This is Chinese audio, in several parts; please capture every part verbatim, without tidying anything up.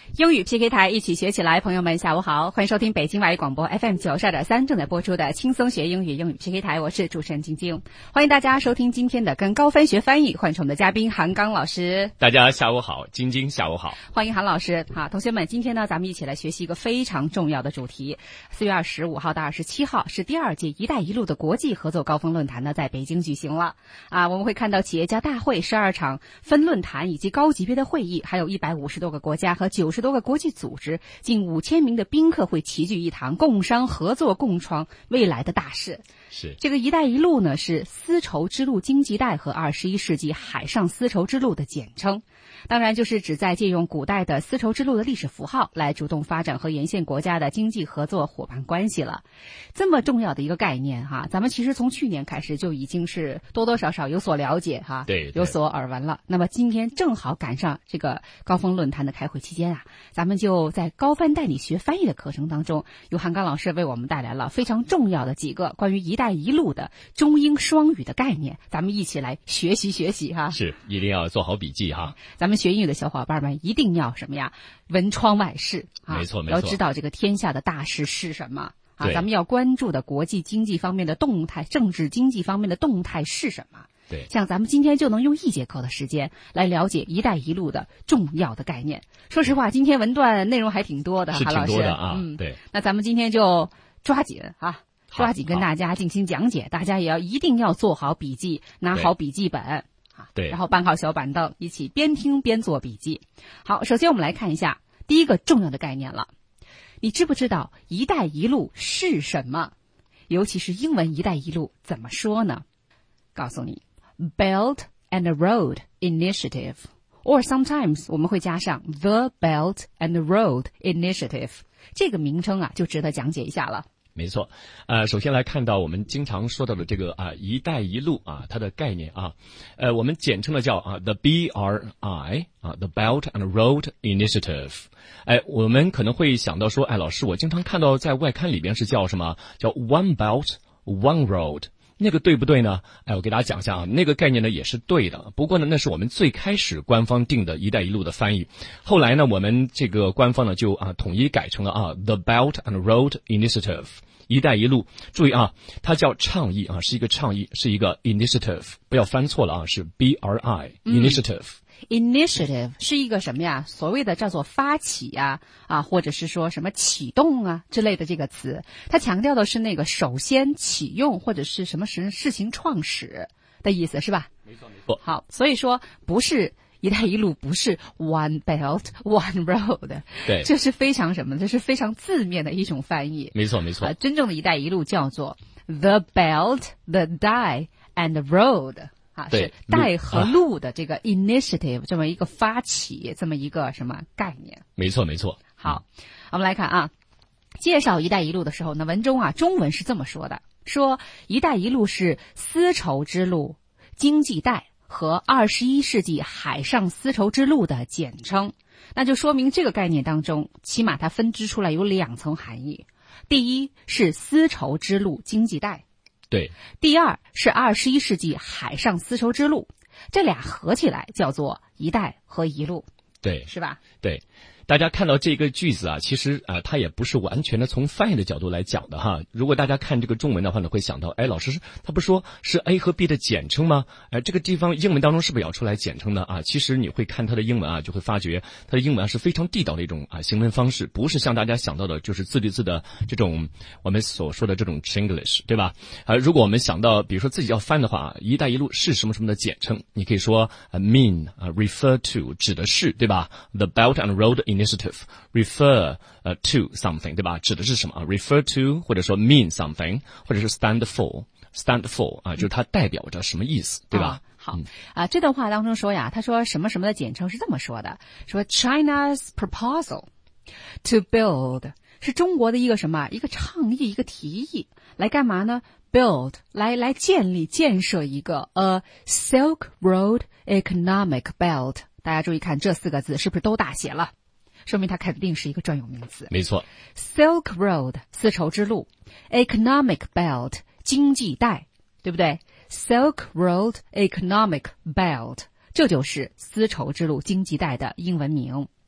英语 P K 台一起学起来，朋友们下午好，欢迎收听北京外语广播 F M 九十二点三正在播出的轻松学英语英语 P K 台，我是主持人晶晶，欢迎大家收听今天的跟高分学翻译，欢迎我们的嘉宾韩刚老师。 大家下午好，晶晶下午好， 欢迎韩老师。好，同学们，今天呢，咱们一起来学习一个非常重要的主题。四月二十五号到二十七号是第二届“一带一路”的国际合作高峰论坛呢，在北京举行了。啊，我们会看到企业家大会、十二场分论坛以及高级别的会议，还有一百五十多个国家和九十多个国际组织，近五千名的宾客会齐聚一堂，共商合作，共创未来的大事。 是这个“一带一路”呢，是丝绸之路经济带和二十一世纪海上丝绸之路的简称。当然，就是指在借用古代的丝绸之路的历史符号，来主动发展和沿线国家的经济合作伙伴关系了。这么重要的一个概念哈，咱们其实从去年开始就已经是多多少少有所了解哈， 对， 有所耳闻了。那么今天正好赶上这个高峰论坛的开会期间啊，咱们就在高翻带你学翻译的课程当中，由韩刚老师为我们带来了非常重要的几个关于“一带一路”的中英双语的概念，咱们一起来学习学习哈。 是，一定要做好笔记哈。 咱们学英语的小伙伴们一定要什么呀？文窗外事啊， 没错没错， 要知道这个天下的大事是什么啊？ 对， 咱们要关注的国际经济方面的动态，政治经济方面的动态是什么？ 对， 像咱们今天就能用一节课的时间来了解“一带一路”的重要的概念。说实话，今天文段内容还挺多的， 是挺多的啊。 嗯， 对。 那咱们今天就抓紧啊，抓紧跟大家进行讲解，大家也要一定要做好笔记，拿好笔记本。 对， 然后搬好小板凳，一起边听边做笔记。好，首先我们来看一下第一个重要的概念了。你知不知道“一带一路”是什么？尤其是英文“一带一路”怎么说呢？告诉你 ，Belt and Road Initiative， or sometimes 我们会加上 The Belt and Road Initiative， 这个名称啊就值得讲解一下了。 没错，呃，首先来看到我们经常说到的这个啊“一带一路”啊，它的概念啊，呃，我们简称的叫啊 the B R I 啊 the Belt and Road Initiative。哎，我们可能会想到说，哎，老师，我经常看到在外刊里边是叫什么？叫 One Belt One Road。那个对不对呢？哎，我给大家讲一下啊，那个概念呢也是对的。不过呢，那是我们最开始官方定的“一带一路”的翻译。后来呢，我们这个官方呢就啊统一改成了啊 The Belt and Road Initiative。一带一路，注意啊，它叫倡议啊，是一个倡议，是一个 initiative， 不要翻错了啊，是 B R I、嗯、initiative。initiative 是一个什么呀？所谓的叫做发起呀，啊，或者是说什么启动啊之类的这个词，它强调的是那个首先启用或者是什么事事情创始的意思，是吧？ 没错没错。 好，所以说不是。一带一路不是 one belt one road， 对， 这是非常什么？这是非常字面的一种翻译。 没错没错。 呃，真正的一带一路叫做 the belt, the die and the road， 啊，是带和路的这个 initiative，、啊、这么一个发起，这么一个什么概念？ 没错没错。 好，嗯、我们来看啊，介绍一带一路的时候呢，文中啊中文是这么说的：说一带一路是丝绸之路经济带和二十一世纪海上丝绸之路的简称，那就说明这个概念当中，起码它分支出来有两层含义。第一是丝绸之路经济带， 对； 第二是二十一世纪海上丝绸之路，这俩合起来叫做一带和一路， 对， 是吧？ 对。大家看到这个句子啊，其实啊，它也不是完全的从翻译的角度来讲的哈。如果大家看这个中文的话呢，会想到，哎，老师他不说是 A 和 B 的简称吗？哎，这个地方英文当中是不是要出来简称的啊？其实你会看它的英文啊，就会发觉它的英文啊是非常地道的一种啊行文方式，不是像大家想到的，就是字对字的这种我们所说的这种 Chinglish， 对吧？啊，如果我们想到，比如说自己要翻的话，一带一路是什么什么的简称，你可以说啊 mean 啊 refer to 指的是，对吧 ？The Belt and Road Initiative。refer 呃、uh, to something， 对吧？指的是什么啊 ？refer to 或者说 mean something， 或者是 stand for，stand for 啊，就是它代表着什么意思，对吧？ 哦、好啊、嗯，这段话当中说呀，他说什么什么的简称是这么说的，说 China's proposal to build 是中国的一个什么一个倡议一个提议，来干嘛呢 ？build 来来建立建设一个 a Silk Road Economic Belt。大家注意看这四个字是不是都大写了？说明它肯定是一个专有名词。 没错 Silk Road 丝绸之路 Economic Belt 经济带，对不对？ Silk Road Economic Belt 这就是丝绸之路经济带的英文名。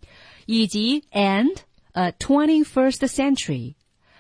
以及 and a twenty-first century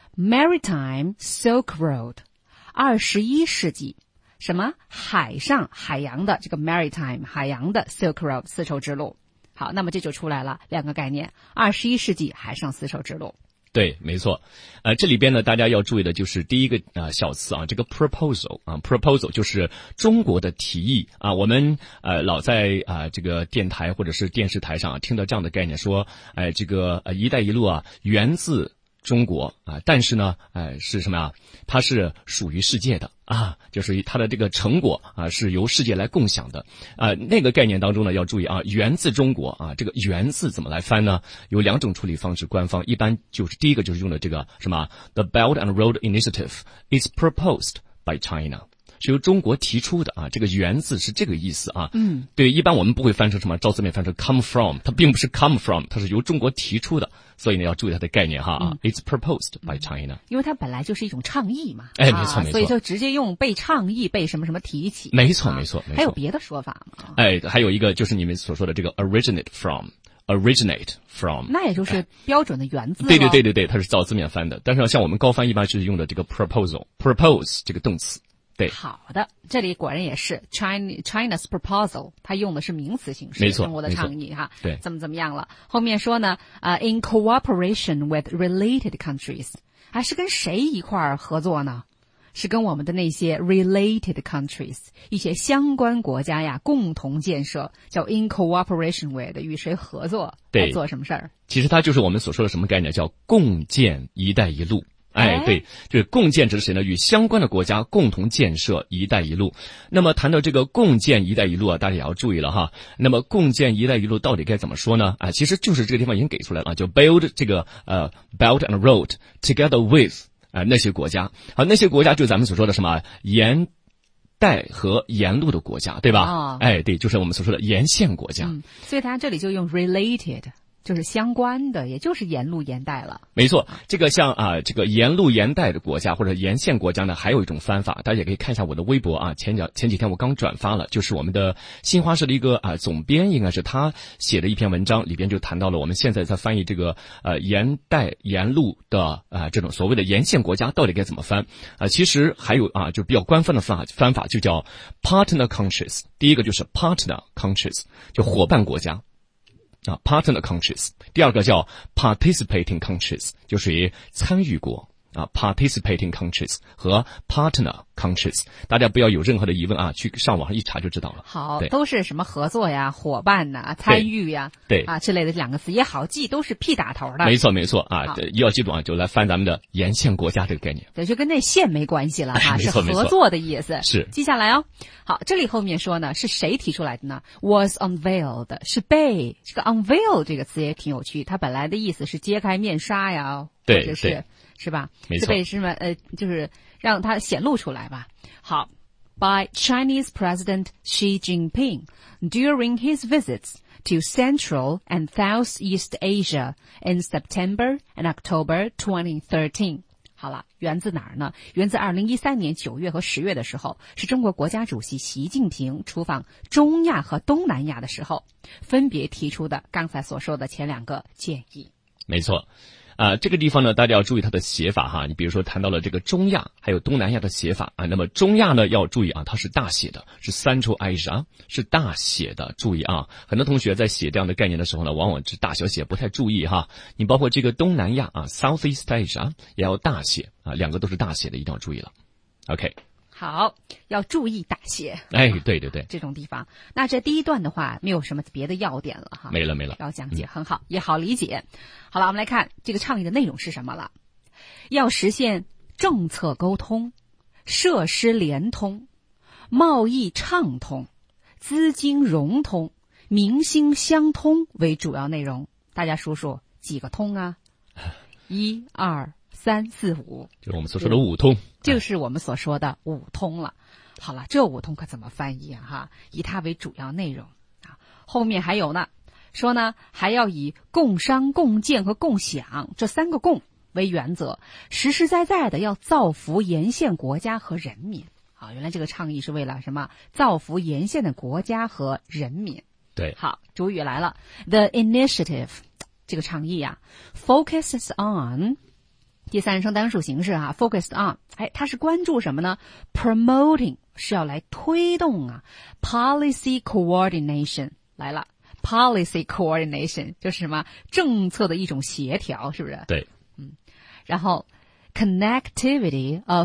maritime Silk Road 二十一世纪什么海上海洋的这个 maritime 海洋的 Silk Road 丝绸之路。好，那么这就出来了两个概念，二十一世纪海上丝绸之路。 对，没错。呃，这里边呢，大家要注意的就是第一个啊、呃、小词啊，这个 proposal 啊 ，proposal 就是中国的提议啊。我们呃老在啊、呃、这个电台或者是电视台上、啊、听到这样的概念，说，哎、呃，这个呃“一带一路”啊源自中国啊，但是呢，哎、呃，是什么呀？它是属于世界的啊，就是它的这个成果啊是由世界来共享的啊。那个概念当中呢，要注意啊，源自中国啊，这个“源”字怎么来翻呢？有两种处理方式，官方一般就是第一个就是用的这个什么 ，The Belt and Road Initiative is proposed by China。是由中国提出的啊，这个“源”字是这个意思啊。 嗯， 对，一般我们不会翻成什么照字面翻成 come from， 它并不是 come from， 它是由中国提出的，所以呢要注意它的概念哈啊。嗯、It's proposed by China， 因为它本来就是一种倡议嘛。 哎，没错没错， 所以就直接用被倡议、被什么什么提起。 没错没错没错。 还有别的说法吗？ 哎，还有一个就是你们所说的这个 originate from。originate from， 那也就是标准的原字、哎。 对对对对对，它是照字面翻的。但是像我们高翻一般是用的这个 proposal，propose 这个动词。对， 好的，这里果然也是 China China's proposal， 它用的是名词形式， 没错， 中国的倡议哈， 对， 怎么怎么样了？后面说呢，呃、uh, ，in cooperation with related countries， 还是跟谁一块儿合作呢？是跟我们的那些 related countries 一些相关国家呀共同建设，叫 in cooperation with， 与谁合作？ 对， 来做什么事儿？ 其实它就是我们所说的什么概念，叫共建“一带一路”。哎，对，就是共建指的是谁呢？与相关的国家共同建设“一带一路”。那么谈到这个共建“一带一路”啊，大家也要注意了哈。那么共建“一带一路”到底该怎么说呢？啊，其实就是这个地方已经给出来了，就 build 这个呃 Belt and Road together with 啊、呃、那些国家。好，那些国家就是咱们所说的什么沿带和沿路的国家，对吧？ 哦， 哎，对，就是我们所说的沿线国家。 嗯，所以它这里就用 related。就是相关的，也就是沿路沿带了。 没错，这个像啊，这个沿路沿带的国家或者沿线国家呢，还有一种翻法，大家也可以看一下我的微博啊。前两前几天我刚转发了，就是我们的新华社的一个啊总编，应该是他写的一篇文章，里边就谈到了我们现在在翻译这个呃沿带沿路的啊这种所谓的沿线国家到底该怎么翻啊？其实还有啊，就比较官方的翻法翻法就叫 partner countries。第一个就是 partner countries， 就伙伴国家。啊 ，partner countries， 第二个叫 participating countries， 就属于参与国啊 ，participating countries 和 partner countries， 大家不要有任何的疑问啊，去上网上一查就知道了。 好，都是什么合作呀、伙伴呐、参与呀， 对啊之类的两个词也好记，都是 P 打头的。 没错没错啊，要记住啊，就来翻咱们的沿线国家这个概念。 对，就跟那线没关系了哈， 哎、 是合作的意思。 是， 记下来哦。好，这里后面说呢，是谁提出来的呢 ？Was unveiled， 是被这个 unveil 这个词也挺有趣，它本来的意思是揭开面纱呀， 对或者是是吧？ 没错， 是被什么呃，就是让它显露出来吧。好 ，by Chinese President Xi Jinping during his visits to Central and Southeast Asia in September and October twenty thirteen。好了，源自哪儿呢？源自二零一三年九月和十月的时候，是中国国家主席习近平出访中亚和东南亚的时候，分别提出的刚才所说的前两个建议。 没错。啊、呃，这个地方呢，大家要注意它的写法哈。你比如说谈到了这个中亚，还有东南亚的写法啊。那么中亚呢，要注意啊，它是大写的，是 Central Asia， 是大写的。注意啊，很多同学在写这样的概念的时候呢，往往是大小写不太注意哈。你包括这个东南亚啊 ，Southeast Asia 也要大写啊，两个都是大写的，一定要注意了。OK。 好，要注意大写。 哎，对对对， 这种地方。那这第一段的话，没有什么别的要点了哈。 没了没了。 要讲解、嗯、很好，也好理解。好了，我们来看这个倡议的内容是什么了。要实现政策沟通、设施联通、贸易畅通、资金融通、民心相通为主要内容。大家数数几个通啊？一二三四五， 就是我们所说的五通， 就是我们所说的五通了。好了，这五通可怎么翻译啊？哈，以它为主要内容啊。后面还有呢，说呢还要以共商、共建和共享这三个共为原则，实实在在的要造福沿线国家和人民。啊，原来这个倡议是为了什么？造福沿线的国家和人民。 对， 好，主语来了 ，the initiative。 这个倡议啊 ，focuses on 第三人称单数形式啊 ，focused on， 哎，它是关注什么呢 ？promoting 是要来推动啊 ，policy coordination 来了 ，policy coordination 就是什么政策的一种协调，是不是？ 对， 嗯，然后 connectivity of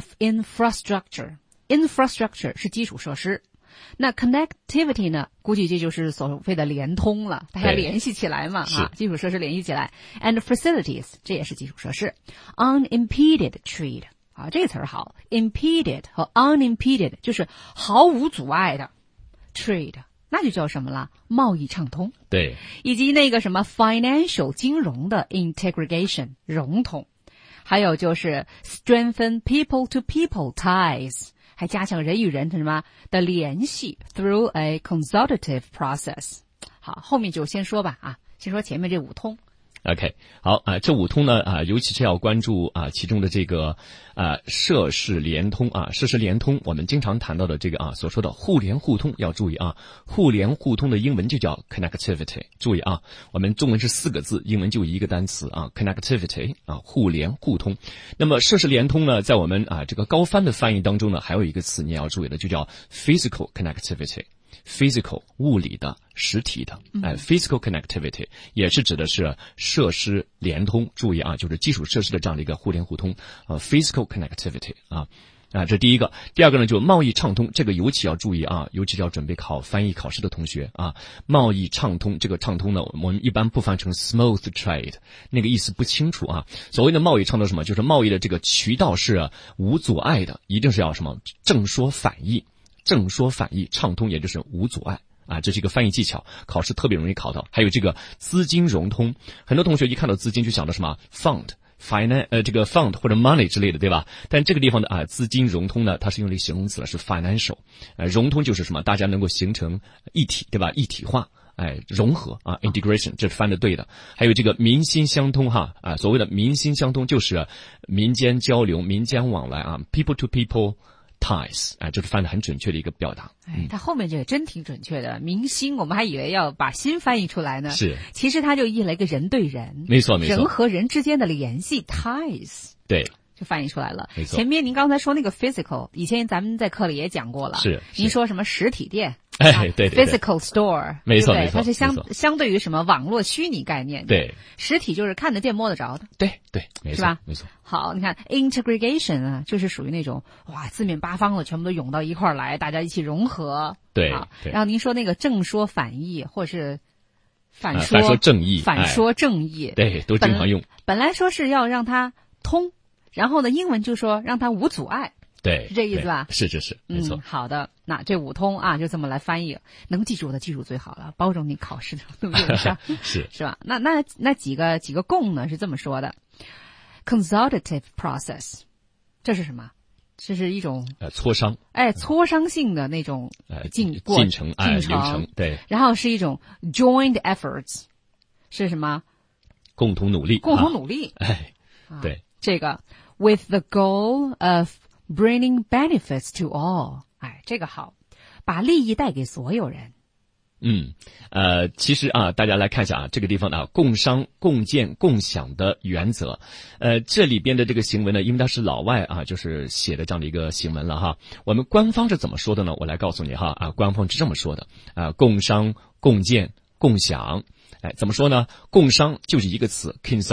infrastructure，infrastructure 是基础设施。那 connectivity 呢，估计这就是所谓的联通了，大家联系起来嘛，啊，基础设施联系起来 ，and facilities 这也是基础设施 ，unimpeded trade 啊，这个词儿好 ，impeded 和 unimpeded 就是毫无阻碍的 trade， 那就叫什么了？贸易畅通。 对， 以及那个什么 financial 金融的 integration 融通，还有就是 strengthen people to people ties。还加强人与人的什么的联系 through a consultative process。好，后面就先说吧啊，先说前面这五通。 OK， 好啊，这五通呢啊，尤其是要关注啊其中的这个啊涉事联通啊，涉事联通，我们经常谈到的这个啊所说的互联互通，要注意啊，互联互通的英文就叫 connectivity， 注意啊，我们中文是四个字，英文就一个单词啊 connectivity 啊，互联互通。那么涉事联通呢，在我们啊这个高翻的翻译当中呢，还有一个词你要注意的，就叫 physical connectivity。physical 物理的实体的，哎、呃、，physical connectivity 也是指的是设施联通。注意啊，就是基础设施的这样的一个互联互通啊、呃、，physical connectivity 啊啊，这第一个。第二个呢，就贸易畅通，这个尤其要注意啊，尤其是要准备考翻译考试的同学啊，贸易畅通，这个畅通呢，我们一般不翻成 smooth trade， 那个意思不清楚啊。所谓的贸易畅通什么，就是贸易的这个渠道是无阻碍的，一定是要什么正说反义。正说反义，畅通也就是无阻碍啊，这是一个翻译技巧，考试特别容易考到。还有这个资金融通，很多同学一看到资金就想到什么 fund、finance 呃这个 fund 或者 money 之类的，对吧？但这个地方的啊资金融通呢，它是用了形容词了，是 financial， 呃融通就是什么？大家能够形成一体，对吧？一体化。哎，融合啊 ，integration， 这是翻的对的。还有这个民心相通哈啊，所谓的民心相通就是民间交流、民间往来啊 ，people to people。ties， 哎，这是翻得很准确的一个表达。 哎，它后面这个真挺准确的。明星，我们还以为要把心翻译出来呢， 是， 其实它就译了一个人对人， 没错没错， 人和人之间的联系 ties， 对， 就翻译出来了。 没错。 前面您刚才说那个 physical， 以前咱们在课里也讲过了， 是， 您说什么实体店？ 哎，对对 ，physical store， 没错对没错， 它是相相对于什么网络虚拟概念， 对， 实体就是看得见摸得着的， 对对，没错， 是吧？ 没错。 好，你看 integration 啊，就是属于那种哇，四面八方的全部都涌到一块儿来，大家一起融合。 对， 对。然后您说那个正说反义，或是反说、 啊、反说正义， 反说正义， 哎、对，都经常用。 本来说是要让它通，然后呢，英文就说让它无阻碍。 对， 是这意思吧？ 是是是，没错、 嗯。好的，那这五通啊，就这么来翻译，能记住的记住最好了，保证你考试的能用上， 是是吧？那那那几个几个共呢是这么说的 ，consultative process， 这是什么？这是一种呃磋商， 哎，磋商性的那种进、 呃、进程哎进程流程，对。 然后是一种 joint efforts， 是什么？ 共同努力， 共同努力， 啊、哎，对、啊， 这个 with the goal of bringing benefits to all， 哎，这个好，把利益带给所有人。 嗯，呃，其实啊，大家来看一下啊，这个地方呢，共商、共建、共享的原则，呃，这里边的这个行文呢，因为它是老外啊，就是写的这样的一个行文了哈。我们官方是怎么说的呢？我来告诉你哈啊，官方是这么说的啊，共商、共建、共享，哎，怎么说呢？共商就是一个词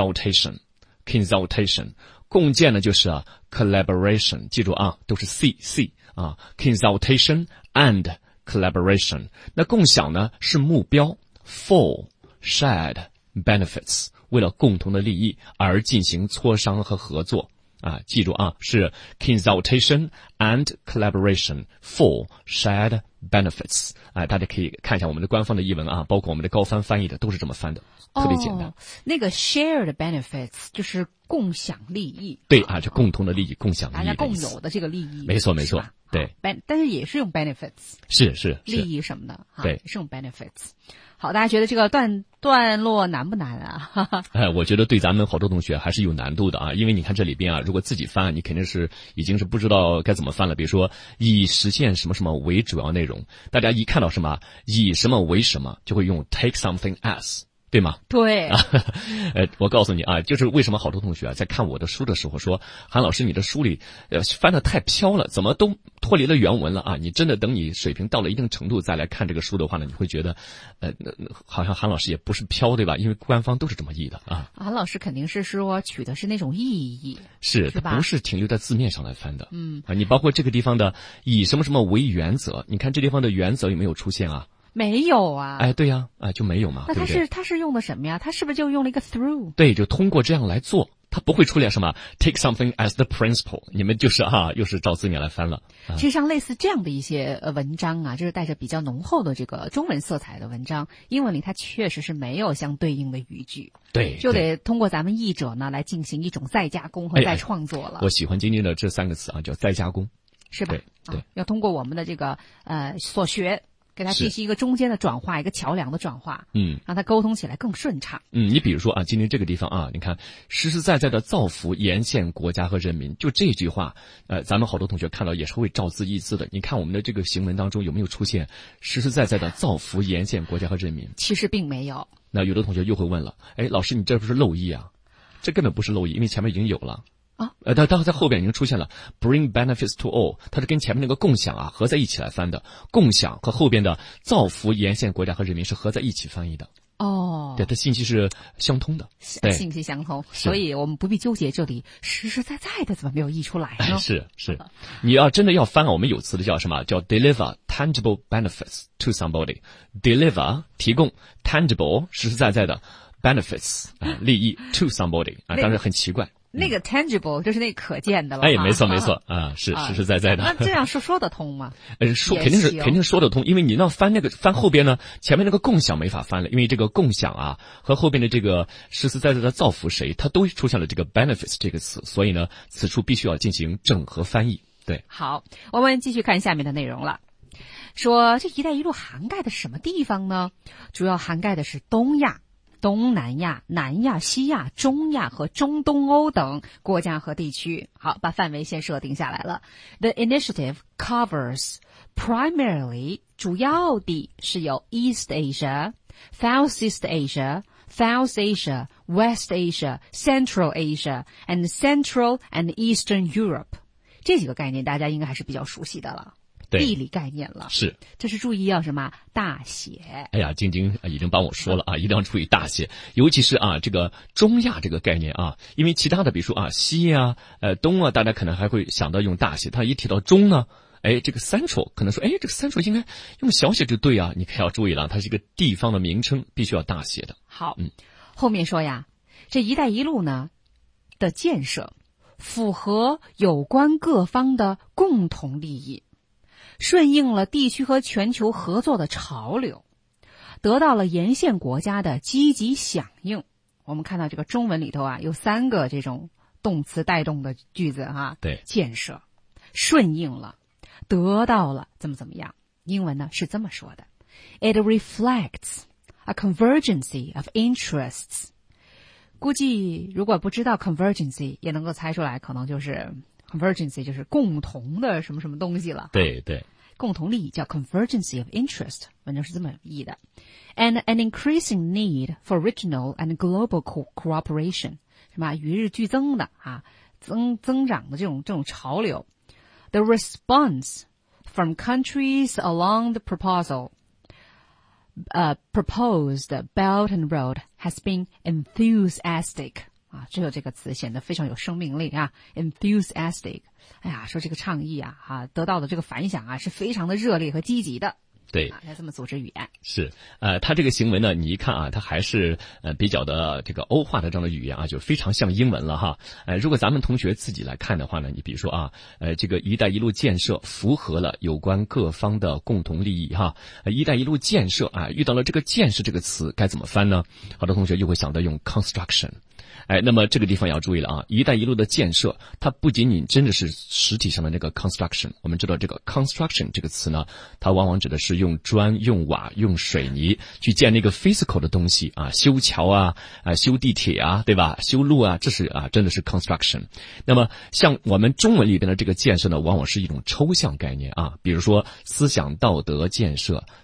，consultation，consultation。共建呢就是啊 collaboration， 记住啊，都是 C C 啊 consultation and collaboration。那共享呢是目标 for shared benefits， 为了共同的利益而进行磋商和合作啊，记住啊，是 consultation and collaboration for shared benefits。啊，大家可以看一下我们的官方的译文啊，包括我们的高翻翻译的都是这么翻的，特别简单。 哦，那个 shared benefits 就是共享利益。 对啊，就共同的利益，共享利益， 大家共有的这个利益。 没错没错，对。 但是也是用 benefits， 是是利益什么的， 对， 也是用 benefits。好，大家觉得这个段段落难不难啊？ 哎，我觉得对咱们好多同学还是有难度的啊，因为你看这里边啊，如果自己翻，你肯定是已经是不知道该怎么翻了。比如说以实现什么什么为主要内容，大家一看到什么以什么为什么，就会用 take something as 对吗？ 对， 呃，我告诉你啊，就是为什么好多同学啊在看我的书的时候说，韩老师你的书里呃翻得太飘了，怎么都脱离了原文了啊？你真的等你水平到了一定程度再来看这个书的话呢，你会觉得，呃，好像韩老师也不是飘，对吧？因为官方都是这么译的啊。 韩老师肯定是说取的是那种意义， 是， 是吧？ 它不是停留在字面上来翻的。 嗯啊，你包括这个地方的以什么什么为原则，你看这地方的原则有没有出现啊？ 没有啊。 哎，对呀，啊，就没有嘛。 那他对不对？ 是他是用的什么呀？他是不是就用了一个 through？ 对，就通过这样来做，它不会出现什么 take something as the principle。你们就是哈、啊，又是照字面来翻了。啊、 其实像类似这样的一些呃文章啊，就是带着比较浓厚的这个中文色彩的文章，英文里它确实是没有相对应的语句， 对， 就得通过咱们译者呢来进行一种再加工和再创作了。 哎、我喜欢今天的这三个词啊，叫再加工， 是吧？ 对对、 啊，要通过我们的这个呃所学。给它进行一个中间的转化，一个桥梁的转化， 嗯， 让它沟通起来更顺畅。 嗯，你比如说啊，今天这个地方啊，你看实实在在的造福沿线国家和人民，就这句话，呃，咱们好多同学看到也是会照字译字的。你看我们的这个行文当中有没有出现实实在在的造福沿线国家和人民？ 其实并没有。 那有的同学又会问了，哎，老师你这不是漏译啊？这根本不是漏译，因为前面已经有了。 啊， 呃，它它在后边已经出现了 bring benefits to all， 它是跟前面那个共享啊合在一起来翻的，共享和后边的造福沿线国家和人民是合在一起翻译的。 哦， 对，它信息是相通的， 信息相通，所以我们不必纠结这里实实在在的怎么没有译出来呢？ 哎、是是，你要真的要翻啊，我们有词的叫什么？叫 deliver tangible benefits to somebody，deliver 提供 tangible 实实在在的 benefits 啊利益 to somebody 啊，当然很奇怪。 那个 tangible 就是那可见的了。 哎，没错没错啊，是实实在在的。 那这样说说得通吗？ 呃，说肯定是肯定说得通，因为你要翻那个翻后边呢，前面那个共享没法翻了，因为这个共享啊和后边的这个实实在在的造福谁，它都出现了这个 benefits 这个词，所以呢，此处必须要进行整合翻译。对， 好，我们继续看下面的内容了。说这“一带一路”涵盖的什么地方呢？主要涵盖的是东亚。东南亚、南亚、西亚、中亚和中东欧等国家和地区。好，把范围先设定下来了。The initiative covers primarily 主要的是有 East Asia、Southeast Asia、South Asia、West Asia、Central Asia and Central and Eastern Europe。这几个概念大家应该还是比较熟悉的了。地理概念了， 是， 这是注意要什么大写。 哎呀，晶晶已经帮我说了啊，一定要注意大写，尤其是啊这个中亚这个概念啊，因为其他的比如说啊西啊、呃东啊，大家可能还会想到用大写，但一提到中呢，哎这个 Central 可能说，哎这个 Central 应该用小写就对啊，你可要注意了，它是一个地方的名称，必须要大写的。 好， 嗯， 后面说呀，这一带一路呢的建设符合有关各方的共同利益。顺应了地区和全球合作的潮流，得到了沿线国家的积极响应。我们看到这个中文里头啊，有三个这种动词带动的句子啊， 对， 建设、顺应了、得到了怎么怎么样。英文呢是这么说的 ：It reflects a convergency of interests。估计如果不知道 convergency， 也能够猜出来，可能就是。Convergency 就是共同的什么什么东西了。 对对， 共同利益叫 convergency of interest， 文章是这么译的。And an increasing need for regional and global co- cooperation， 什么与日俱增的啊，增增长的这种这种潮流。The response from countries along the proposal, uh, proposed Belt and Road has been enthusiastic。啊，只有这个词显得非常有生命力啊 ，enthusiastic。哎呀，说这个倡议啊，啊，得到的这个反响啊，是非常的热烈和积极的。 对， 啊，要这么组织语言。 是，呃，它这个行文呢，你一看啊，它还是呃比较的这个欧化的这样的语言啊，就非常像英文了哈。呃，如果咱们同学自己来看的话呢，你比如说啊，呃，这个“一带一路”建设符合了有关各方的共同利益哈。呃，“一带一路”建设啊，遇到了这个“建设”这个词该怎么翻呢？好多同学又会想到用 construction。哎，那么这个地方要注意了啊！“一带一路”的建设，它不仅仅真的是实体上的那个 construction。我们知道这个 construction 这个词呢，它往往指的是用砖、用瓦、用水泥去建那个 physical 的东西啊，修桥啊，啊修地铁啊，对吧？修路啊，这是啊，真的是 construction。那么像我们中文里边的这个建设呢，往往是一种抽象概念啊，比如说思想道德建设、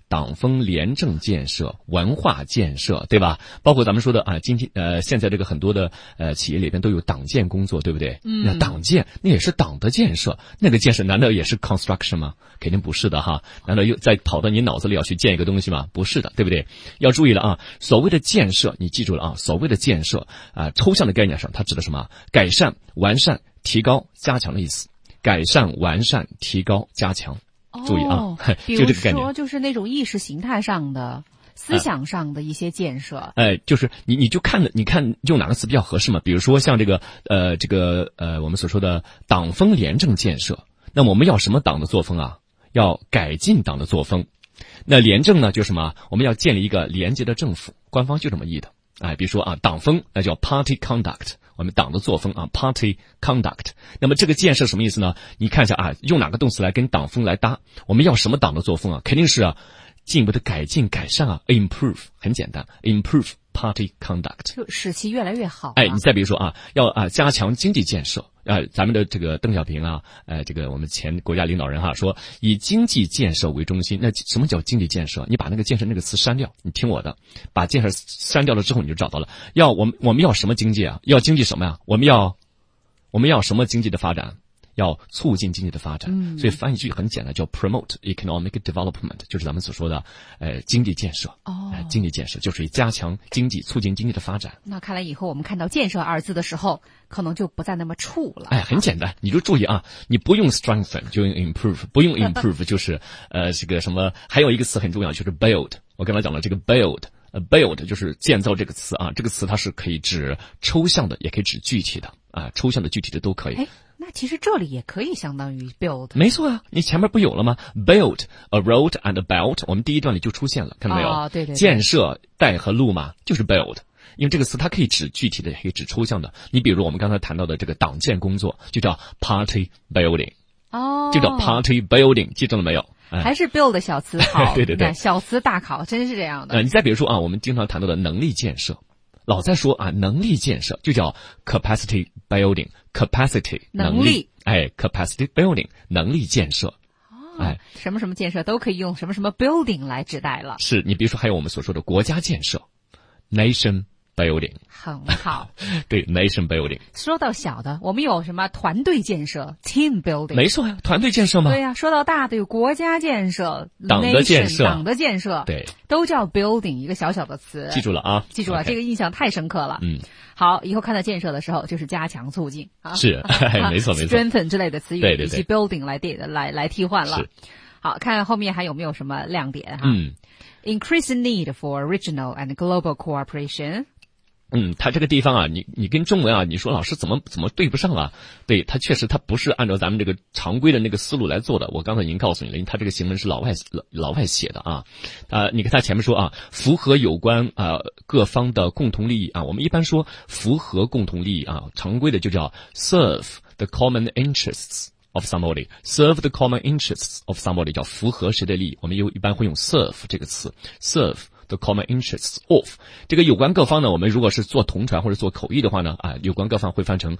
党风廉政建设、文化建设，对吧？包括咱们说的啊，今天呃，现在这个很多的呃企业里边都有党建工作，对不对？嗯，那党建那也是党的建设，那个建设难道也是 construction 吗？肯定不是的哈。难道又再跑到你脑子里要去建一个东西吗？不是的，对不对？要注意了啊，所谓的建设，你记住了啊，所谓的建设啊，抽象的概念上，它指的什么？改善、完善、提高、加强的意思。改善、完善、提高、加强。注意啊， 哦、 就这个概念。 比如说，就是那种意识形态上的、思想上的一些建设。 哎、呃，就是你你就看你看用哪个词比较合适嘛？比如说像这个呃这个呃我们所说的党风廉政建设，那么我们要什么党的作风啊？要改进党的作风。那廉政呢，就是什么？我们要建立一个廉洁的政府，官方就这么译的。哎，比如说啊，党风那叫 party conduct。我们党的作风啊 ，party conduct。那么这个建设什么意思呢？你看一下啊，用哪个动词来跟党风来搭？我们要什么党的作风啊？肯定是啊，进一步的改进、改善啊 ，improve， 很简单 ，improve party conduct， 就使其越来越好、啊。 哎，你再比如说啊，要啊加强经济建设啊、呃，咱们的这个邓小平啊，呃，这个我们前国家领导人哈、啊、说，以经济建设为中心。那什么叫经济建设？你把那个建设那个词删掉，你听我的，把建设删掉了之后，你就找到了。要我们我们要什么经济啊？要经济什么呀？我们要我们要什么经济的发展？要促进经济的发展，嗯、所以翻译句很简单，叫 promote economic development， 就是咱们所说的呃经济建设。哦、呃，经济建设就是加强经济、促进经济的发展。 那看来以后我们看到建设二字的时候，可能就不再那么怵了。 哎，很简单，你就注意啊，你不用 strengthen 就用 improve， 不用 improve 就是呃这个什么，还有一个词很重要，就是 build。我刚才讲了这个 build。呃 build 就是建造这个词啊，这个词它是可以指抽象的，也可以指具体的啊，抽象的、具体的都可以。 哎，那其实这里也可以相当于 build。 没错啊，你前面不有了吗 ？build a road and a belt， 我们第一段里就出现了，看到没有？ 哦，对对对。 建设带和路嘛，就是 build。因为这个词它可以指具体的，也可以指抽象的。你比如我们刚才谈到的这个党建工作，就叫 party building。 哦。 就叫 party building， 记住了没有？ 还是 build 的小词好， 对对对， 小词大考，真是这样的。 呃，你再比如说啊，我们经常谈到的能力建设，老在说啊，能力建设就叫 capacity building，capacity 能力， 哎 ，capacity building 能力建设。 哦，哎，什么什么建设都可以用什么什么 building 来指代了。 是你比如说还有我们所说的国家建设 ，nation building， 很好。 对 ，nation building。 说到小的，我们有什么团队建设 ，team building。 没错呀，团队建设嘛。 对呀，说到大的有国家建设， 党的建设， 党的建设， 对， 都叫 building， 一个小小的词。 记住了啊， 记住了， okay 这个印象太深刻了。 嗯， 好，以后看到建设的时候，就是加强、促进啊， 是，没错没错 ，strengthen 之类的词语， 对对对， 以及 building 来替来来替换了。 是， 好，看后面还有没有什么亮点哈？ 嗯 ，increasing need for regional and global cooperation。 嗯，它这个地方啊，你你跟中文啊，你说老师怎么怎么对不上啊？对，它确实它不是按照咱们这个常规的那个思路来做的。我刚才已经告诉你了，因为它这个行文是老外老老外写的啊。啊，你看它前面说啊，符合有关啊各方的共同利益啊。我们一般说符合共同利益啊，常规的就叫 serve the common interests of somebody， serve the common interests of somebody 叫符合谁的利益。我们又一般会用 serve 这个词 ，serve。the common interests of 这个有关各方呢，我们如果是做同传或者做口译的话呢，啊，有关各方会翻成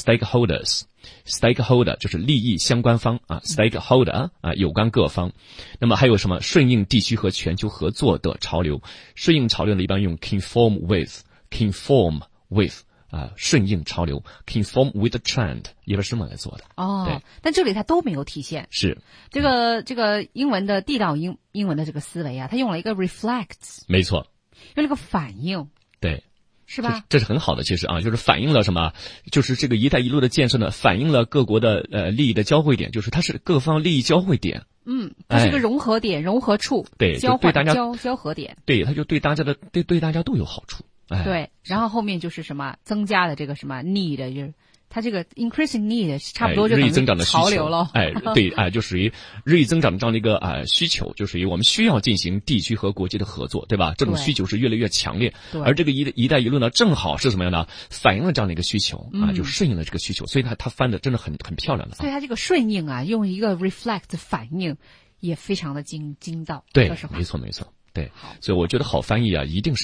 stakeholders，stakeholder 就是利益相关方啊 ，stakeholder 啊，有关各方。那么还有什么顺应地区和全球合作的潮流？顺应潮流呢，一般用 conform with，conform with。啊，顺应潮流 ，conform with the trend， 也是这么来做的。 哦， 对， 但这里它都没有体现。 是这个这个英文的地道英英文的这个思维啊，它用了一个 reflects， 没错， 用了个反应， 对， 是吧？ 这是很好的，其实啊，就是反映了什么？就是这个“一带一路”的建设呢，反映了各国的呃利益的交汇点，就是它是各方利益交汇点。 嗯，它是个融合点、哎、融合处， 对， 交对大家交交合点， 对，它就对大家的对对大家都有好处。哎、 对，然后后面就是什么增加的这个什么 need， 就是它这个 increasing need 差不多就日益增长的潮流了。 哎，对，哎，就属于日益增长的这样的一个啊、呃、需求，就属于我们需要进行地区和国际的合作，对吧？这种需求是越来越强烈，而这个一一带一路呢，正好是什么样的？反映了这样的一个需求啊，就顺应了这个需求，所以它它翻的真的很很漂亮的、啊。 所以它这个顺应啊，用一个 reflect 反应也非常的精精到。 对，没错没错，对，所以我觉得好翻译啊，一定是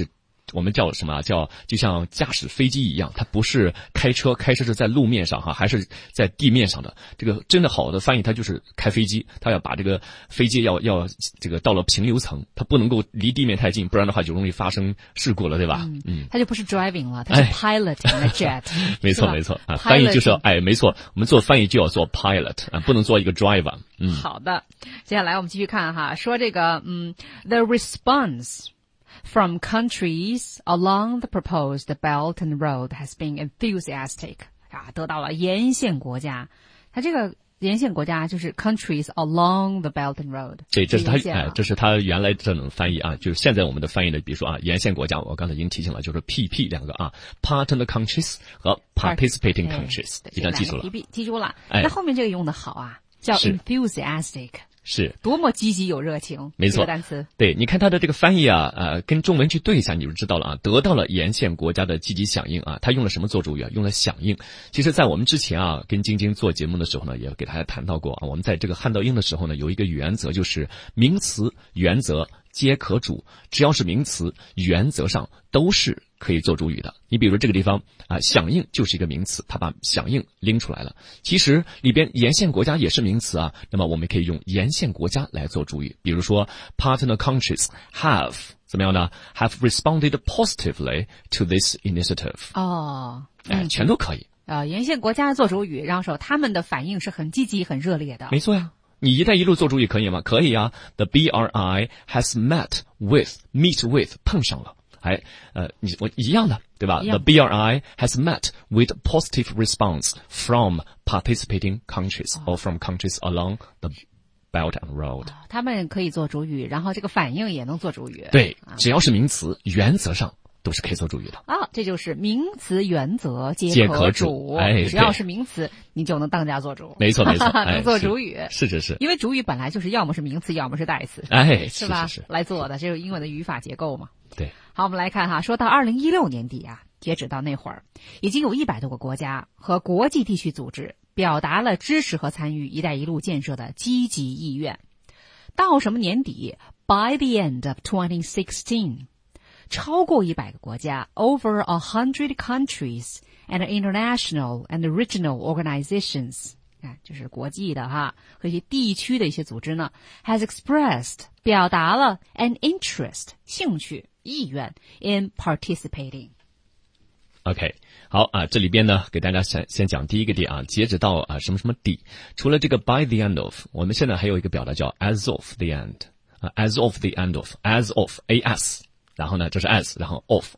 我们叫什么啊？叫就像驾驶飞机一样，它不是开车，开车是在路面上哈，还是在地面上的。这个真的好的翻译，它就是开飞机，它要把这个飞机要要这个到了平流层，它不能够离地面太近，不然的话就容易发生事故了，对吧？ 嗯，嗯它就不是 driving 了，它是 piloting the jet。 没错没错啊，翻译就是哎，没错，我们做翻译就要做 pilot 啊，不能做一个 driver。嗯， 好的，接下来我们继续看哈，说这个嗯 ，the response from countries along the proposed Belt and Road has been enthusiastic 啊，得到了沿线国家，它这个沿线国家就是 countries along the Belt and Road。 对，这是它哎，这是它原来这种翻译啊，就是现在我们的翻译的，比如说啊，沿线国家，我刚才已经提醒了，就是 P P 两个啊 ，partner countries 和 participating countries， 一定记住了。 P P 记住了，哎，那后面这个用的好啊。叫 enthusiastic， 是多么积极有热情， 没错， 这个单词。 对，你看它的这个翻译啊，呃，跟中文去对一下，你就知道了啊。得到了沿线国家的积极响应啊，它用了什么做主语啊？用了响应。其实，在我们之前啊，跟晶晶做节目的时候呢，也给大家谈到过啊。我们在这个汉道英的时候呢，有一个原则，就是名词原则皆可主，只要是名词，原则上都是可以做主语的。你比如这个地方啊，响应就是一个名词，它把响应拎出来了。其实里边沿线国家也是名词啊，那么我们可以用沿线国家来做主语。比如说 partner countries have 怎么样呢 have responded positively to this initiative。 哦， 哎，全都可以呃，沿线国家做主语，然后说他们的反应是很积极很热烈的。 没错呀，你一带一路做主语可以吗？可以啊。 The B R I has met with meet with 碰上了，哎，呃，你我一样的，对吧？ The B R I has met with positive response from participating countries、哦、or from countries along the Belt and Road、哦、 他们可以做主语，然后这个反应也能做主语。 对，只要是名词，原则上都是可以做主语的啊，这就是名词原则皆可主。 哎， 只要是名词，你就能当家做主。 没错没错， 能做主语。 是是是， 因为主语本来就是要么是名词，要么是代词， 哎， 是吧？ 是是是， 来做的，这是英文的语法结构嘛。 对。 好，我们来看哈，说到二零一六年底啊，截止到那会儿，已经有一百多个国家和国际地区组织表达了支持和参与“一带一路”建设的积极意愿。到什么年底 ？By the end of twenty sixteen。超过一百个国家 ，over a hundred countries and international and regional organizations， 啊，就是国际的哈和一些地区的一些组织呢 ，has expressed 表达了 an interest 兴趣意愿 in participating。OK， 好啊，这里边呢给大家先先讲第一个点啊，截止到啊什么什么底，除了这个 by the end of， 我们现在还有一个表达叫 as of the end 啊 ，as of the end of，as of as。然后呢，这是 as， 然后 of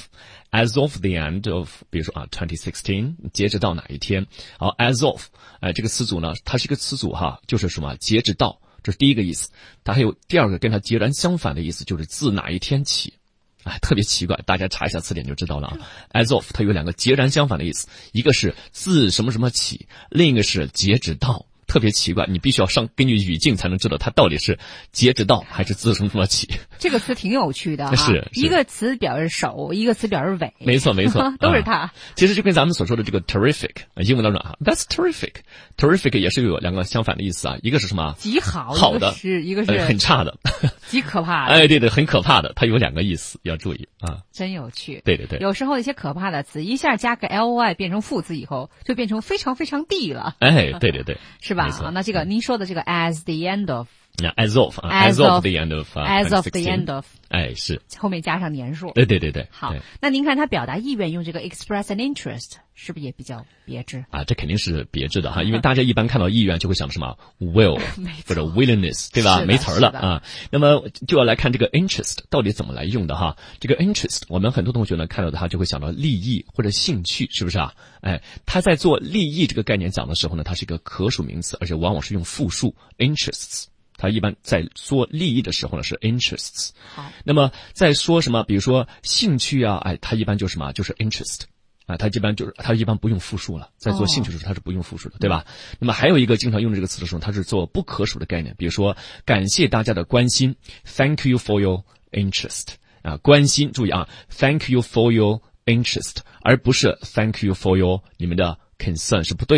of，as of the end of， 比如说啊 twenty sixteen， 截止到哪一天？好 as of， 哎，这个词组呢，它是一个词组哈，就是什么？截止到，这是第一个意思。它还有第二个跟它截然相反的意思，就是自哪一天起。哎，特别奇怪，大家查一下词典就知道了啊。as of 它有两个截然相反的意思，一个是自什么什么起，另一个是截止到。特别奇怪，你必须要上根据语境才能知道它到底是截止到还是自什么什么起。 这个词挺有趣的哈， 是, 是一个词表示首，一个词表示尾， 没错没错， 都是它、 啊。其实就跟咱们所说的这个 terrific， 英文当中啊 ，that's terrific，terrific 也是有两个相反的意思啊，一个是什么？ 极好， 好的， 是一个是、 呃、很差的， 极可怕的。 哎，对对，很可怕的，它有两个意思，要注意啊。 真有趣， 对对对， 有时候一些可怕的词一下加个 ly 变成副词以后，就变成非常非常地了。 哎，对对对， 是吧？啊，那这个您说的这个 as the end of。 as of as of the end of as of the end of， 哎，是后面加上年数。 对对对对。 好，那您看他表达意愿用这个 express an interest， 是不是也比较别致啊？这肯定是别致的哈，因为大家一般看到意愿就会想什么 will 或者 willingness， 对吧？没词儿了啊。那么就要来看这个 interest 到底怎么来用的哈。这个 interest， 我们很多同学呢看到它就会想到利益或者兴趣，是不是啊？哎，他在做利益这个概念讲的时候呢，它是一个可数名词，而且往往是用复数 interests。他一般在说利益的时候呢是 interests， 好， 那么在说什么，比如说兴趣啊，哎，他一般就是什么，就是 interest， 啊，他一般就是他一般不用复数了，在做兴趣的时候他是不用复数的，对吧？那么还有一个经常用这个词的时候，它是做不可数的概念，比如说感谢大家的关心 ，thank you for your interest， 啊，关心，注意啊 ，thank you for your interest， 而不是 thank you for your 你们的 concern 是不对的。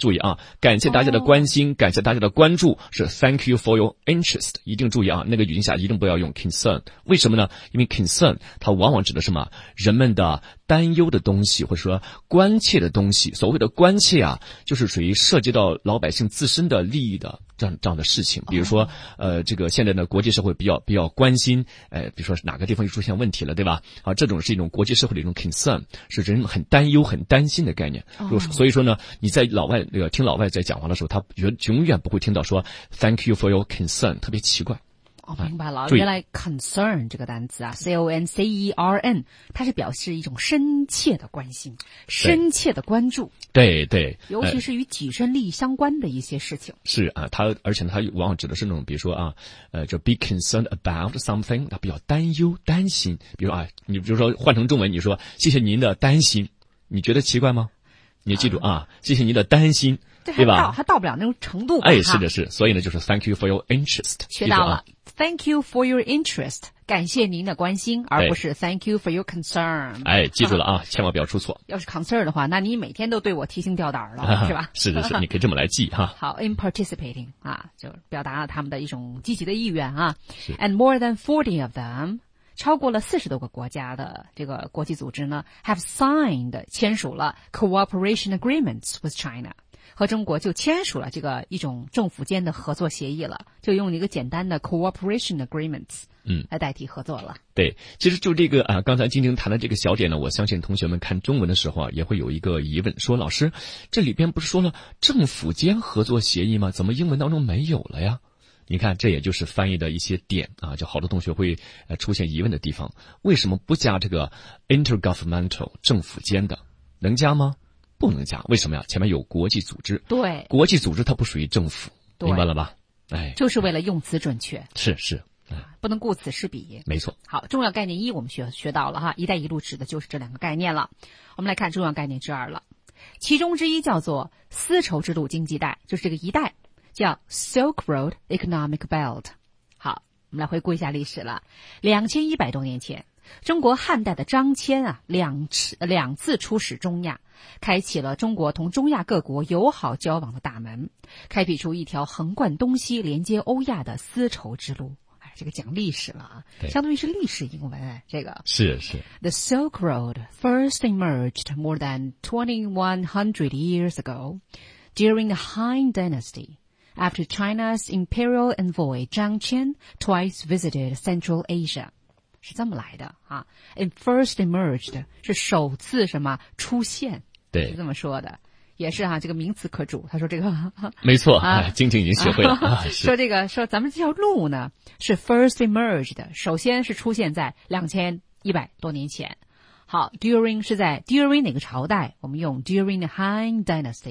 注意啊，感谢大家的关心，哦、感谢大家的关注，是 Thank you for your interest。一定注意啊，那个语境下一定不要用 concern。为什么呢？因为 concern 它往往指的是什么？人们的担忧的东西，或者说关切的东西。所谓的关切啊，就是属于涉及到老百姓自身的利益的这样这样的事情。比如说，呃，这个现在呢，国际社会比较比较关心，呃，比如说哪个地方又出现问题了，对吧？啊，这种是一种国际社会的一种 concern， 是人们很担忧、很担心的概念。哦、所以说呢，你在老外那个听老外在讲话的时候，他永永远不会听到说 Thank you for your concern， 特别奇怪。 哦，明白了，原来 concern 这个单词啊 ，C O N C E R N， 它是表示一种深切的关心、深切的关注。 对对， 尤其是与己身利益相关的一些事情。 是啊，它而且它往往指的是那种，比如说啊，呃，就 be concerned about something， 它比较担忧、担心。比如说啊，你比如说换成中文，你说谢谢您的担心，你觉得奇怪吗？你记住啊，谢谢您的担心。对吧？ 还到不了那种程度吧。 哎，是的是，所以呢，就是 Thank you for your interest。 学到了、啊、，Thank you for your interest， 感谢您的关心，而不是 Thank you for your concern。 哎，记住了啊，啊千万不要出错。 要是 concern 的话，那你每天都对我提心吊胆了，啊、是吧？ 是的是，你可以这么来记哈。 好 ，in participating 啊，就表达了他们的一种积极的意愿啊。And more than forty of them。超过了四十多个国家的这个国际组织呢 ，have signed 签署了 cooperation agreements with China， 和中国就签署了这个一种政府间的合作协议了，就用一个简单的 cooperation agreements， 嗯，来代替合作了。 对，其实就这个啊，刚才晶晶谈的这个小点呢，我相信同学们看中文的时候啊，也会有一个疑问，说老师，这里边不是说了政府间合作协议吗？怎么英文当中没有了呀？你看，这也就是翻译的一些点啊，就好多同学会呃出现疑问的地方。为什么不加这个 intergovernmental 政府间的？能加吗？不能加。为什么呀？前面有国际组织。 对， 国际组织它不属于政府，明白了吧？哎， 就是为了用词准确。 是是， 嗯，不能顾此失彼。 没错。 好，重要概念一我们学学到了哈，一带一路指的就是这两个概念了。我们来看重要概念之二了，其中之一叫做丝绸之路经济带，就是这个一带。叫 Silk Road Economic Belt。 好，我们来回顾一下历史了。两千一百多年前，中国汉代的张骞啊，两次两次出使中亚，开启了中国同中亚各国友好交往的大门，开辟出一条横贯东西、连接欧亚的丝绸之路。哎，这个讲历史了啊，相当于是历史英文。哎，这个是是。 The Silk Road first emerged more than twenty-one hundred years ago during the Han Dynasty.After China's imperial envoy Zhang Qian twice visited Central Asia， 是这么来的啊。And first emerged 是首次什么出现？ 对， 是这么说的，也是哈、啊，这个名词可主。他说这个没错啊，晶晶已经学会了。啊、 说这个说咱们这条路呢是 first emerged， 首先是出现在两千一百多年前。好 ，during 是在 during 哪个朝代？我们用 during the Han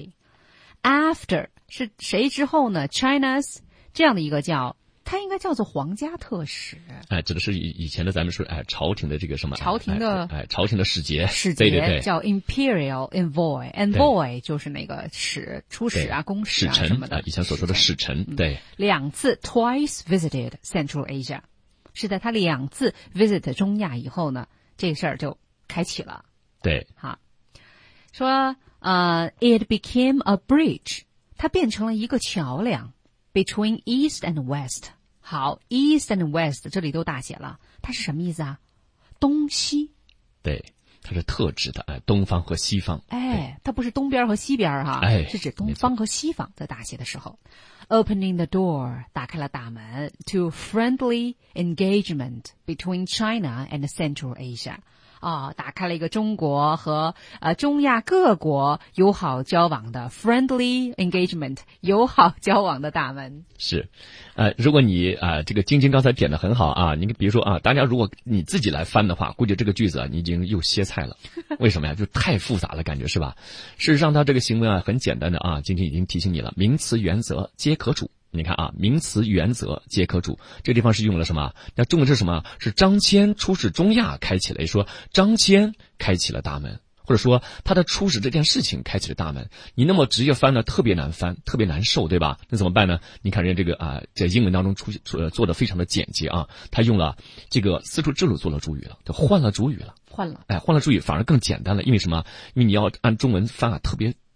Dynasty。After 是谁之后呢 ？China's 这样的一个叫，它应该叫做皇家特使。 哎，指的是以以前的咱们说，哎，朝廷的这个什么？ 朝廷的哎，哎朝廷的使节。 使节对对对， 叫 imperial envoy，envoy 就是那个使、出使啊、公使啊什么的。 以前所说的使臣，对。 两次 twice visited Central Asia， 是在他两次 visit 中亚以后呢，这个事儿就开启了。 对。 好，说。呃、uh, it became a bridge， 它变成了一个桥梁 between East and West。 好 East and West 这里都大写了，它是什么意思啊？东西。 对，它是特指的，哎，东方和西方。 哎，它不是东边和西边哈， 哎， 是指东方和西方，在大写的时候 opening the door 打开了大门 to friendly engagement between China and Central Asia。啊，打开了一个中国和呃中亚各国友好交往的 friendly engagement 友好交往的大门。 是，呃，如果你啊、呃、这个晶晶刚才点的很好啊，你比如说啊，大家如果你自己来翻的话，估计这个句子啊你已经又歇菜了。为什么呀？就太复杂了，感觉是吧？事实上，它这个行为啊很简单的啊，晶晶已经提醒你了，名词原则皆可主。你看啊，名词原则皆可主，这个地方是用了什么？那中文是什么？是张骞出使中亚开启了，说张骞开启了大门，或者说他的出使这件事情开启了大门。你那么直接翻呢，特别难翻，特别难受，对吧？那怎么办呢？你看人家这个啊，在英文当中出呃做的非常的简洁啊，他用了这个丝绸之路做了主语了，就换了主语了， 换了， 哎，换了主语反而更简单了，因为什么？因为你要按中文翻啊，特别。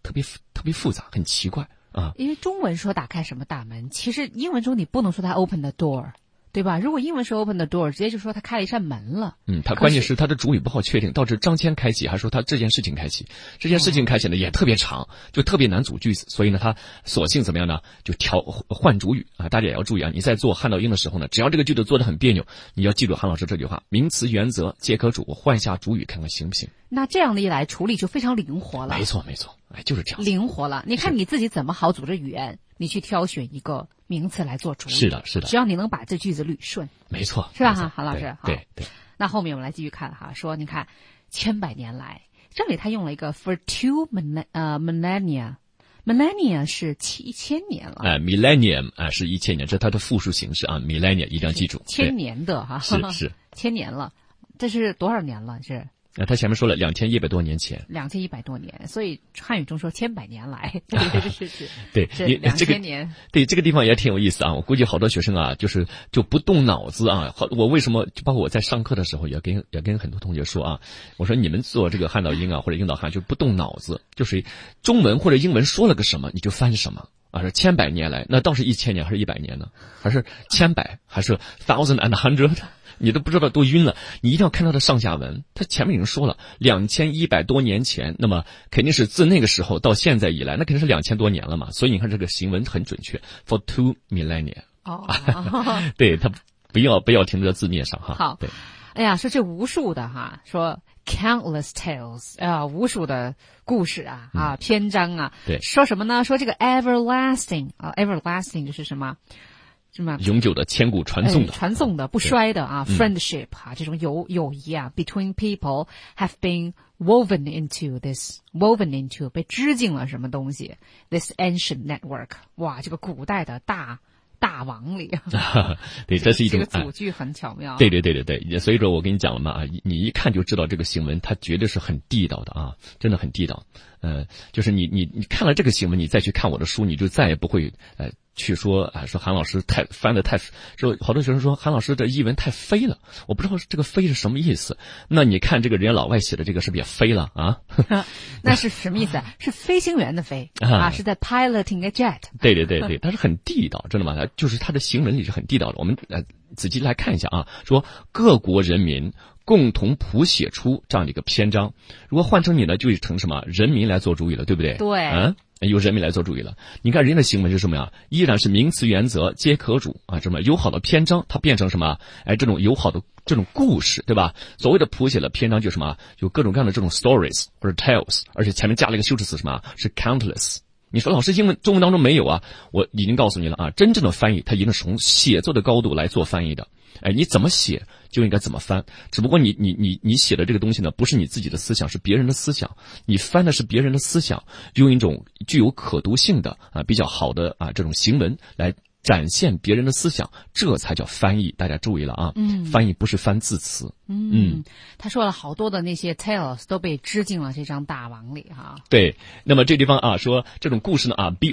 特别特别复杂，很奇怪啊。 因为中文说打开什么大门，其实英文中你不能说它 open the door， 对吧？如果英文说 open the door， 直接就说它开了一扇门了。 嗯，它关键是它的主语不好确定，到底张骞开启还是说他这件事情开启？这件事情开启呢也特别长，就特别难组句子，所以呢，他索性怎么样呢？就调换主语啊！大家也要注意啊！你在做汉导英的时候呢，只要这个句子做得很别扭，你要记住韩老师这句话：名词原则皆可主，换下主语看看行不行？ 那这样的一来，处理就非常灵活了。 没错，没错，哎，就是这样。 灵活了，你看你自己怎么好组织语言，你去挑选一个名词来做主语。 是的，是的。 只要你能把这句子捋顺， 没错， 是吧？哈，韩老师， 对对。 那后面我们来继续看哈，说你看，千百年来，这里他用了一个 for two millennia， 呃 millennia。millennia 是七一千年了， 哎、呃、，millennium 啊、呃、是一千年，这是它的复数形式啊 ，millennia 一定要记住， 千年的哈， 是是千年了，这是多少年了？是？ 那、呃、他前面说了两千一百多年前， 两千一百多年，所以汉语中说千百年来，对是是是， 对， 是两千年、 这个，对这个地方也挺有意思啊。我估计好多学生啊，就是就不动脑子啊。好，我为什么就包括我在上课的时候也跟也跟很多同学说啊，我说你们做这个汉导英啊或者英导汉就不动脑子，就是中文或者英文说了个什么你就翻什么。啊，是千百年来，那倒是一千年还是一百年呢？还是千百，还是 thousand and hundred？ 你都不知道，都晕了。你一定要看它的上下文，它前面已经说了两千一百多年前，那么肯定是自那个时候到现在以来，那肯定是两千多年了嘛。所以你看这个行文很准确 ，for two millennia。 哦， 对，它不要不要停留在字面上哈。 好， 对， 哎呀，说这无数的哈，说 countless tales 啊，无数的故事啊啊、嗯、篇章啊， 对， 说什么呢？说这个 everlasting 啊 ，everlasting 就是什么？什么永久的、千古传颂的、 哎、传颂的、不衰的啊 ，friendship 啊，这种友友谊啊 ，between people have been woven into this woven into 被织进了什么东西 ？this ancient network， 哇，这个古代的大。大网里， 对，这是一种这个组句很巧妙。 对对对对对，所以说我跟你讲了嘛啊，你一看就知道这个行文它绝对是很地道的啊，真的很地道。呃，就是你你你看了这个行文，你再去看我的书，你就再也不会呃去说啊说韩老师太翻的太，说好多学生说韩老师的译文太飞了，我不知道这个飞是什么意思。那你看这个人家老外写的这个是不是也飞了啊？ 那是什么意思啊？是飞行员的飞啊，是在 piloting a jet。 对对对对，它是很地道，真的吗？就是它的行文里是很地道的。我们呃仔细来看一下啊，说各国人民共同谱写出这样的一个篇章。如果换成你呢，就成什么人民来做主语了，对不对？ 对， 嗯。由人民来做主语了。你看人的行文是什么呀？依然是名词原则皆可主啊，什么友好的篇章，它变成什么？哎，这种友好的这种故事，对吧？所谓的谱写的篇章就是什么？有各种各样的这种 stories 或者 tales， 而且前面加了一个修饰词，什么？是 countless。你说老师英文中文当中没有啊？我已经告诉你了啊，真正的翻译它一定是从写作的高度来做翻译的。哎，你怎么写就应该怎么翻，只不过你你你你写的这个东西呢，不是你自己的思想，是别人的思想，你翻的是别人的思想，用一种具有可读性的啊比较好的啊这种行文来展现别人的思想，这才叫翻译。大家注意了啊，嗯，翻译不是翻字词。 嗯，嗯他说了好多的那些 tales 都被织进了这张大网里哈。 对，那么这地方啊说这种故事呢啊 be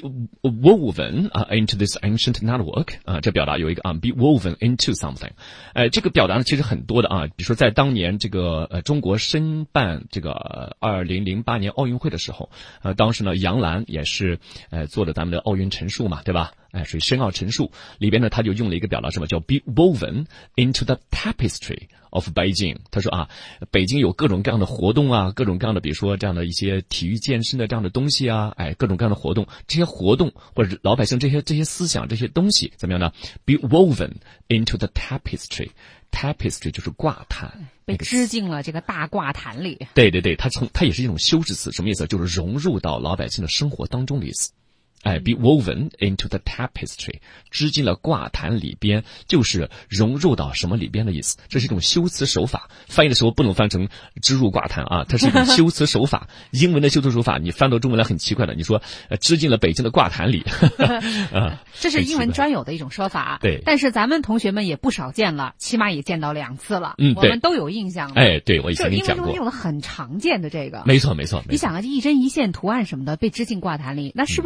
woven 啊 into this ancient network 啊，这表达有一个啊 be woven into something， 哎，这个表达呢其实很多的啊，比如说在当年这个呃中国申办这个二零零八年奥运会的时候，呃当时呢杨澜也是呃做的咱们的奥运陈述嘛，对吧？哎，属于申奥陈述里边呢，他就用了一个表达什么叫 be woven into the tapestry of Beijing。他说啊，北京有各种各样的活动啊，各种各样的，比如说这样的一些体育健身的这样的东西啊，哎，各种各样的活动，这些活动或者是老百姓这些这些思想这些东西怎么样呢 ？be woven into the tapestry。tapestry 就是挂毯， 被织进了这个大挂毯里。 对对对，它从它也是一种修饰词，什么意思？就是融入到老百姓的生活当中的意思。哎 ，be woven into the tapestry， 织进了挂毯里边，就是融入到什么里边的意思。这是一种修辞手法，翻译的时候不能翻成织入挂毯啊，它是一种修辞手法。英文的修辞手法，你翻到中文来很奇怪的，你说呃织进了北京的挂毯里，啊， 这是英文专有的一种说法。 对， 但是咱们同学们也不少见了，起码也见到两次了。 嗯， 我们都有印象。 哎，对，我以前跟你讲过， 英文中用的很常见的这个。 没错，没错。 你想啊，一针一线图案什么的被织进挂毯里，那是不是就象征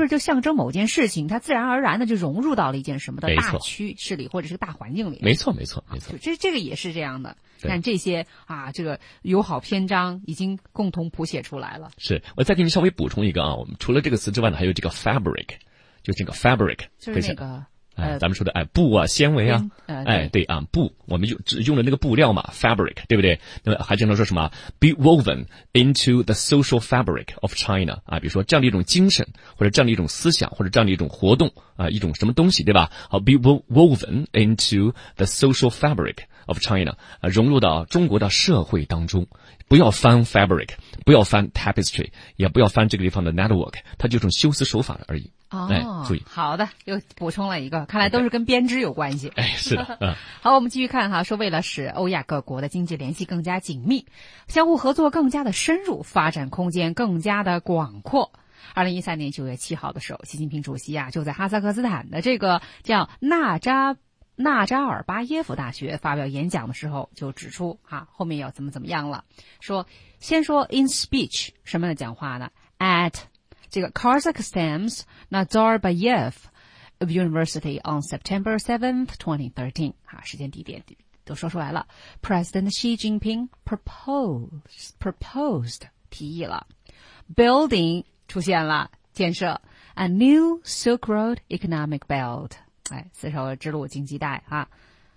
者某件事情，它自然而然的就融入到了一件什么的大没错趋势里，或者是个大环境里。 没错，没错，没错。 这这个也是这样的。 对但这些啊，这个友好篇章已经共同谱写出来了。 是，我再给你稍微补充一个啊，我们除了这个词之外呢，还有这个 fabric， 就这个 fabric， 就是那个哎， 呃， 咱们说的哎布啊纤维啊， 呃哎对啊布，我们就只用的那个布料嘛 fabric， 对不对？那么还经常说什么 be woven into the social fabric of China 啊，比如说这样的一种精神，或者这样的一种思想，或者这样的一种活动啊，一种什么东西，对吧？好 be woven into the social fabric of China 啊，融入到中国的社会当中。不要翻 fabric， 不要翻 tapestry， 也不要翻这个地方的 network， 它就是种修辞手法而已。 哦， 哎，注意， 好的，又补充了一个，看来都是跟编织有关系。 哎，是的，嗯。 好，我们继续看哈，说为了使欧亚各国的经济联系更加紧密，相互合作更加的深入，发展空间更加的广阔。二零一三年九月七号的时候，习近平主席啊就在哈萨克斯坦的这个叫纳扎纳扎尔巴耶夫大学发表演讲的时候，就指出啊后面要怎么怎么样了。说先说 in speech 什么样的讲话呢 ？At 这个 Kazakhstan's Nazarbayev University on September seventh, twenty thirteen 啊，时间地点都说出来了。President Xi Jinping proposed proposed 提议了 ，building 出现了，建设 a new Silk Road economic belt， 哎，丝绸之路经济带啊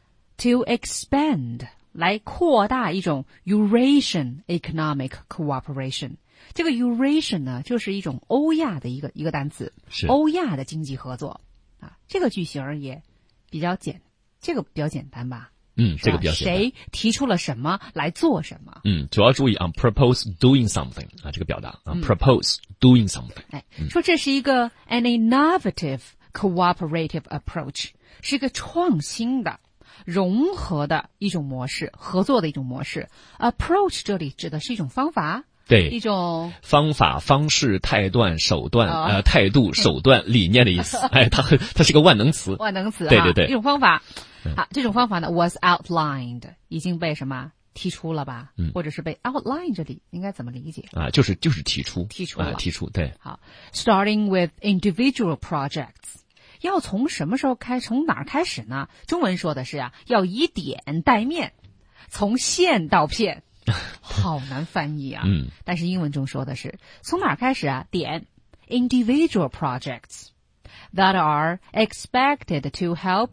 ，to expand 来扩大一种 Eurasian economic cooperation。这个 Eurasian 呢，就是一种欧亚的一个一个单词， 是欧亚的经济合作啊。这个句型也比较简，这个比较简单吧？ 嗯，这个比较简单。 谁提出了什么来做什么？ 嗯，主要注意啊 ，propose doing something 啊，这个表达啊、嗯、，propose doing something。 哎，说这是一个 an innovative cooperative approach， 是一个创新的、融合的一种模式，合作的一种模式。approach 这里指的是一种方法。 对， 一种方法、方式、态段、手段， 哦、 呃，态度、手段、理念的意思。哎，它它是个万能词。 万能词， 对对对， 一种方法。好，这种方法呢 was outlined， 已经被什么提出了吧？ 嗯， 或者是被 outline 这里应该怎么理解？ 啊，就是就是提出， 提出了， 啊、提出，对。 好 ，starting with individual projects， 要从什么时候开？从哪儿开始呢？中文说的是啊，要以点带面，从线到片。好难翻译啊！ 嗯， 但是英文中说的是从哪儿开始啊？点 individual projects that are expected to help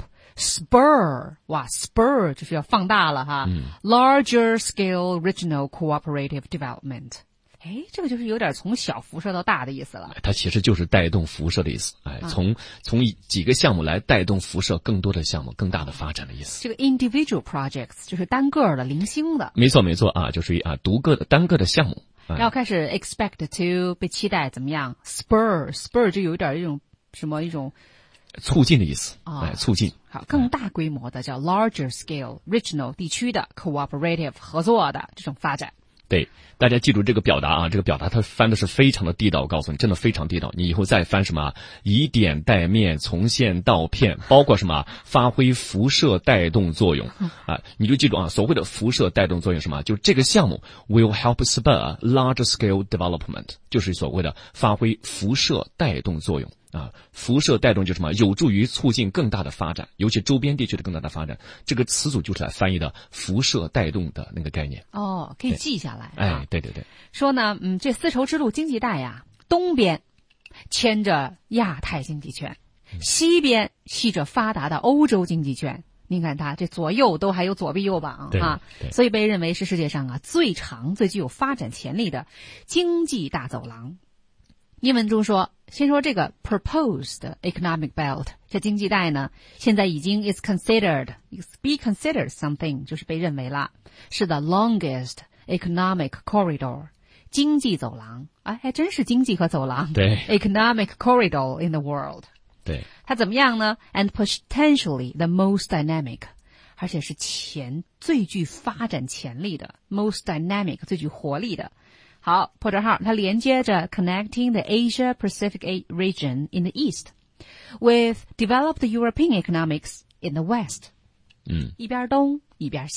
spur 哇 spur 就是要放大了哈、 嗯、 ，larger scale regional cooperative development。哎，这个就是有点从小辐射到大的意思了。 它其实就是带动辐射的意思。哎，从、啊、从几个项目来带动辐射更多的项目、更大的发展的意思。 这个 individual projects 就是单个的、零星的。 没错，没错啊，就属于啊独个的、单个的项目。 然后开始 expect to 被期待怎么样 ？spur spur 就有一点一种什么一种促进的意思。 啊、 哎，促进。 好，更大规模的叫 larger scale regional 地区的 cooperative 合作的这种发展。 对，大家记住这个表达啊，这个表达它翻的是非常的地道，我告诉你，真的非常地道。你以后再翻什么以点带面，从线到片，包括什么发挥辐射带动作用啊，你就记住啊，所谓的辐射带动作用什么，就这个项目 will help spur large scale development， 就是所谓的发挥辐射带动作用。啊，辐射带动就是什么？有助于促进更大的发展，尤其周边地区的更大的发展。这个词组就是来翻译的辐射带动的那个概念。 哦，可以记下来。 哎，对对对。 说呢，嗯，这丝绸之路经济带呀，东边牵着亚太经济圈，西边系着发达的欧洲经济圈。您看它这左右都还有左臂右膀啊，所以被认为是世界上啊最长、最具有发展潜力的经济大走廊。英文中说，先说这个 proposed economic belt， 这经济带呢，现在已经 is considered be considered something， 就是被认为了是 the longest economic corridor， 经济走廊，哎，还真是经济和走廊， 对 ，economic corridor in the world， 对， 它怎么样呢 ？And potentially the most dynamic， 而且是前最具发展潜力的 most dynamic 最具活力的。好，破折号，它连接着 connecting the Asia Pacific region in the east with developed European economics in the west。 嗯， 一边东一边西。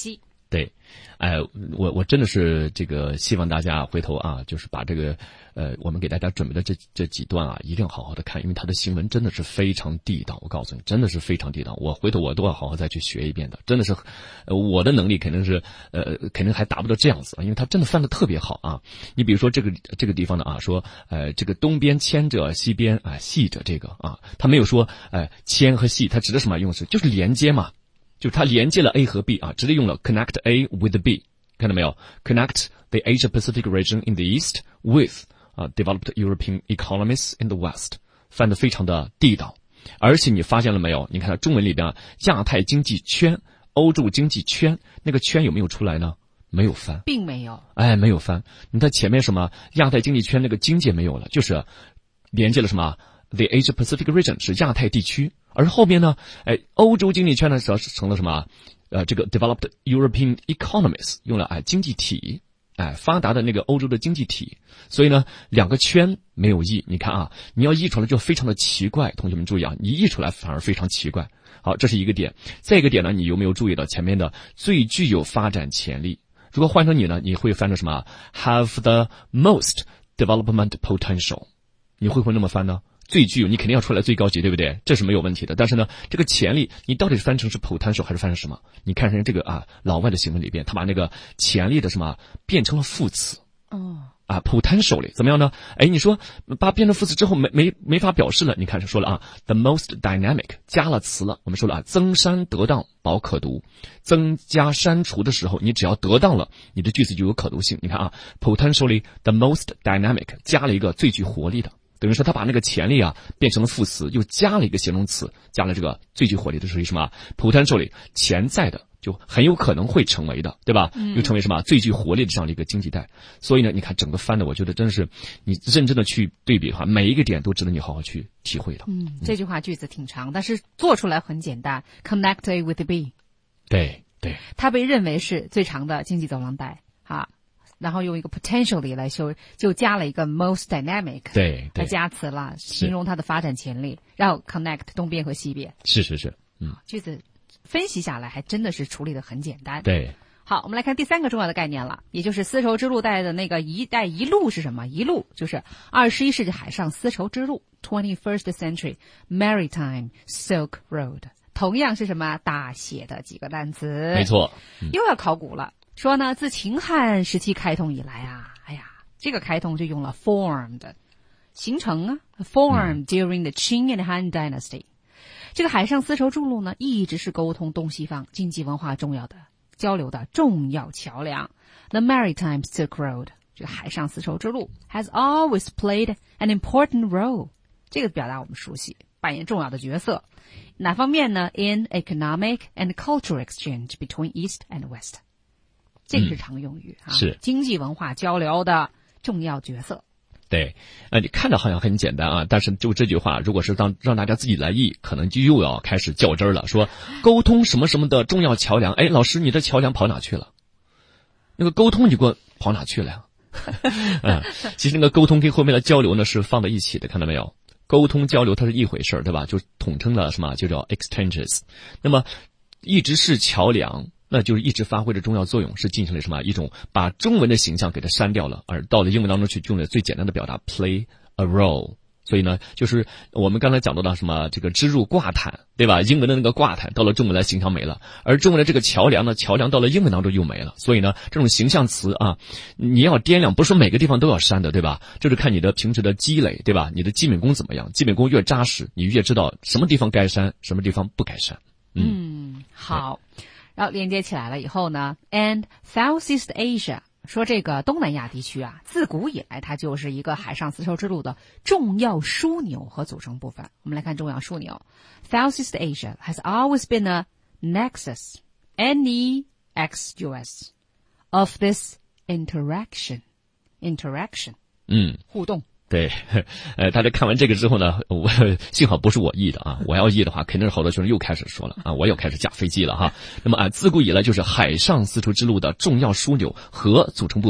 对，哎，我我真的是这个希望大家回头啊，就是把这个呃我们给大家准备的这这几段啊，一定要好好的看，因为他的新闻真的是非常地道。我告诉你，真的是非常地道。我回头我都要好好再去学一遍的，真的是，呃，我的能力肯定是呃肯定还达不到这样子啊，因为他真的翻得特别好啊。你比如说这个这个地方的啊，说呃这个东边牵着西边啊系着这个啊，他没有说呃牵和系，他指的什么用词？就是连接嘛。就是它连接了 A 和 B 啊，直接用了 connect A with B， 看到没有 ？Connect the Asia Pacific region in the East with 啊 developed European economies in the West， 翻得非常的地道。而且你发现了没有？你看中文里边啊，亚太经济圈、欧洲经济圈那个圈有没有出来呢？没有翻， 并没有。哎， 没有翻。你在前面什么亚太经济圈那个经济没有了，就是连接了什么 the Asia Pacific region 是亚太地区。而后面呢，哎，欧洲经济圈呢，主要是成了什么？呃，这个 developed European economies 用了哎经济体，哎发达的那个欧洲的经济体。所以呢，两个圈没有译，你看啊，你要译出来就非常的奇怪。同学们注意啊，你译出来反而非常奇怪。好，这是一个点。再一个点呢，你有没有注意到前面的最具有发展潜力？如果换成你呢，你会翻成什么 ？Have the most development potential， 你会不会那么翻呢？最具有，你肯定要出来最高级，对不对？这是没有问题的。但是呢，这个潜力，你到底是翻成是 potential 还是翻成什么？你看成这个啊，老外的新闻里边，他把那个潜力的什么变成了副词。 哦。 啊 ，potentially 怎么样呢？哎，你说把变成副词之后没没没法表示了。你看说了啊 ，the most dynamic 加了词了。我们说了啊，增删得当保可读，增加删除的时候，你只要得当了，你的句子就有可读性。你看啊 ，potentially the most dynamic 加了一个最具活力的。等于说他把那个潜力啊变成了副词，又加了一个形容词，加了这个最具活力的属于什么 potentially 潜在的，就很有可能会成为的，对吧？ 嗯， 又成为什么最具活力的这样的一个经济带。所以呢，你看整个翻的，我觉得真是你认真的去对比的话，每一个点都值得你好好去体会的。 嗯，这句话句子挺长，但是做出来很简单 ，connect A with B。 对对， 它被认为是最长的经济走廊带啊。然后用一个 potentially 来修，就加了一个 most dynamic， 对， 来加词了，形容它的发展潜力，然后 connect 东边和西边。 是是是，嗯， 句子分析下来还真的是处理的很简单。 对， 好，我们来看第三个重要的概念了，也就是丝绸之路带的那个一带一路是什么？一路就是二十一世纪海上丝绸之路 twenty-first century maritime Silk Road， 同样是什么大写的几个单词？ 没错， 嗯、又要考古了。说呢，自秦汉时期开通以来啊，哎呀，这个开通就用了 formed， 形成啊 ，formed during the Qing and Han dynasty。这个海上丝绸之路呢，一直是沟通东西方经济文化重要的交流的重要桥梁。The Maritime Silk Road， 这个海上丝绸之路 has always played an important role。这个表达我们熟悉，扮演重要的角色。哪方面呢 ？In economic and cultural exchange between East and West。这个是常用语啊， 是经济文化交流的重要角色。 对，呃，你看着好像很简单啊，但是就这句话，如果是让让大家自己来译，可能就又要开始较真了。说沟通什么什么的重要桥梁，哎，老师，你的桥梁跑哪去了？那个沟通你给我跑哪去了呀？嗯，其实那个沟通跟后面的交流呢是放在一起的，看到没有？沟通交流它是一回事儿，对吧？就统称了什么，就叫 exchanges。那么一直是桥梁。那就是一直发挥着重要作用，是进行了什么一种把中文的形象给它删掉了，而到了英文当中去用了最简单的表达 play a role。所以呢，就是我们刚才讲到的什么这个支入挂毯，对吧？英文的那个挂毯到了中文来形象没了，而中文的这个桥梁呢，桥梁到了英文当中又没了。所以呢，这种形象词啊，你要掂量，不是说每个地方都要删的，对吧？就是看你的平时的积累，对吧？你的基本功怎么样？基本功越扎实，你越知道什么地方该删，什么地方不该删。 嗯，嗯好。然后连接起来了以后呢 ，and Southeast Asia 说这个东南亚地区啊，自古以来它就是一个海上丝绸之路的重要枢纽和组成部分。我们来看重要枢纽 ，Southeast Asia has always been a nexus, N E X U S, of this interaction, interaction， 嗯， 互动。 对，呃，大家看完这个之后呢，我幸好不是我译的啊，我要译的话，肯定是好多学生又开始说了啊，我又开始驾飞机了哈。那么啊，自古以来就是海上丝绸之路的重要枢纽和组成部分，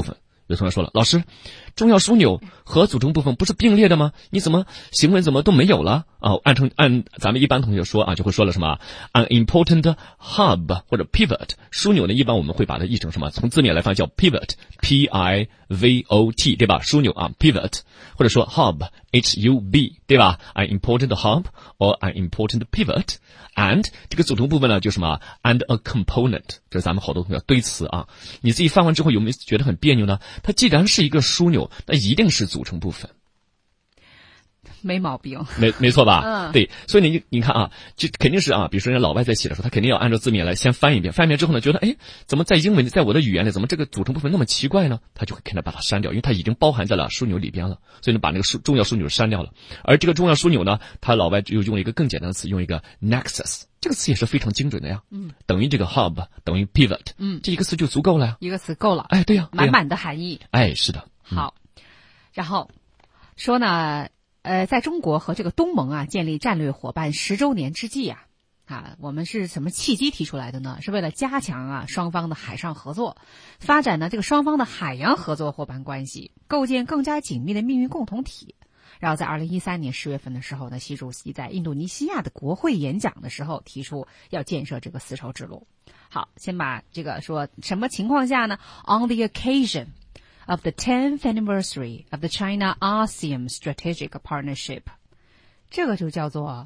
有同学说了，老师，重要枢纽和组成部分不是并列的吗？你怎么行文怎么都没有了啊？按成按咱们一般同学说啊，就会说了什么 an important hub 或者 pivot， 枢纽呢一般我们会把它译成什么？从字面来翻叫 pivot p i v o t 对吧？枢纽啊 pivot， 或者说 hub h u b 对吧？ an important hub or an important pivot and 这个组成部分呢就什么 and a component， 这是咱们好多同学堆词啊，你自己翻完之后有没有觉得很别扭呢？它既然是一个枢纽，那一定是组成部分。 没毛病， 没没错吧？ 嗯， 对，所以你你看啊，就肯定是啊，比如说人家老外在写的时候，他肯定要按照字面来先翻一遍，翻一遍之后呢，觉得哎，怎么在英文在我的语言里，怎么这个组成部分那么奇怪呢？他就会肯定把它删掉，因为它已经包含在了枢纽里边了，所以呢，把那个枢重要枢纽删掉了。而这个重要枢纽呢，他老外又用了一个更简单的词，用一个 nexus， 这个词也是非常精准的呀，嗯，等于这个 hub 等于 pivot， 嗯，这一个词就足够了呀， 一个词够了， 哎，对呀，对呀满满的含义， 哎，是的， 嗯、好，然后说呢。呃，在中国和这个东盟啊建立战略伙伴十周年之际啊，啊，我们是什么契机提出来的呢？是为了加强啊双方的海上合作，发展呢这个双方的海洋合作伙伴关系，构建更加紧密的命运共同体。然后在二零一三年十月份的时候呢，习主席在印度尼西亚的国会演讲的时候提出要建设这个丝绸之路。好，先把这个说什么情况下呢 ？On the occasion of the tenth anniversary of the China-ASEAN Strategic Partnership， 这个就叫做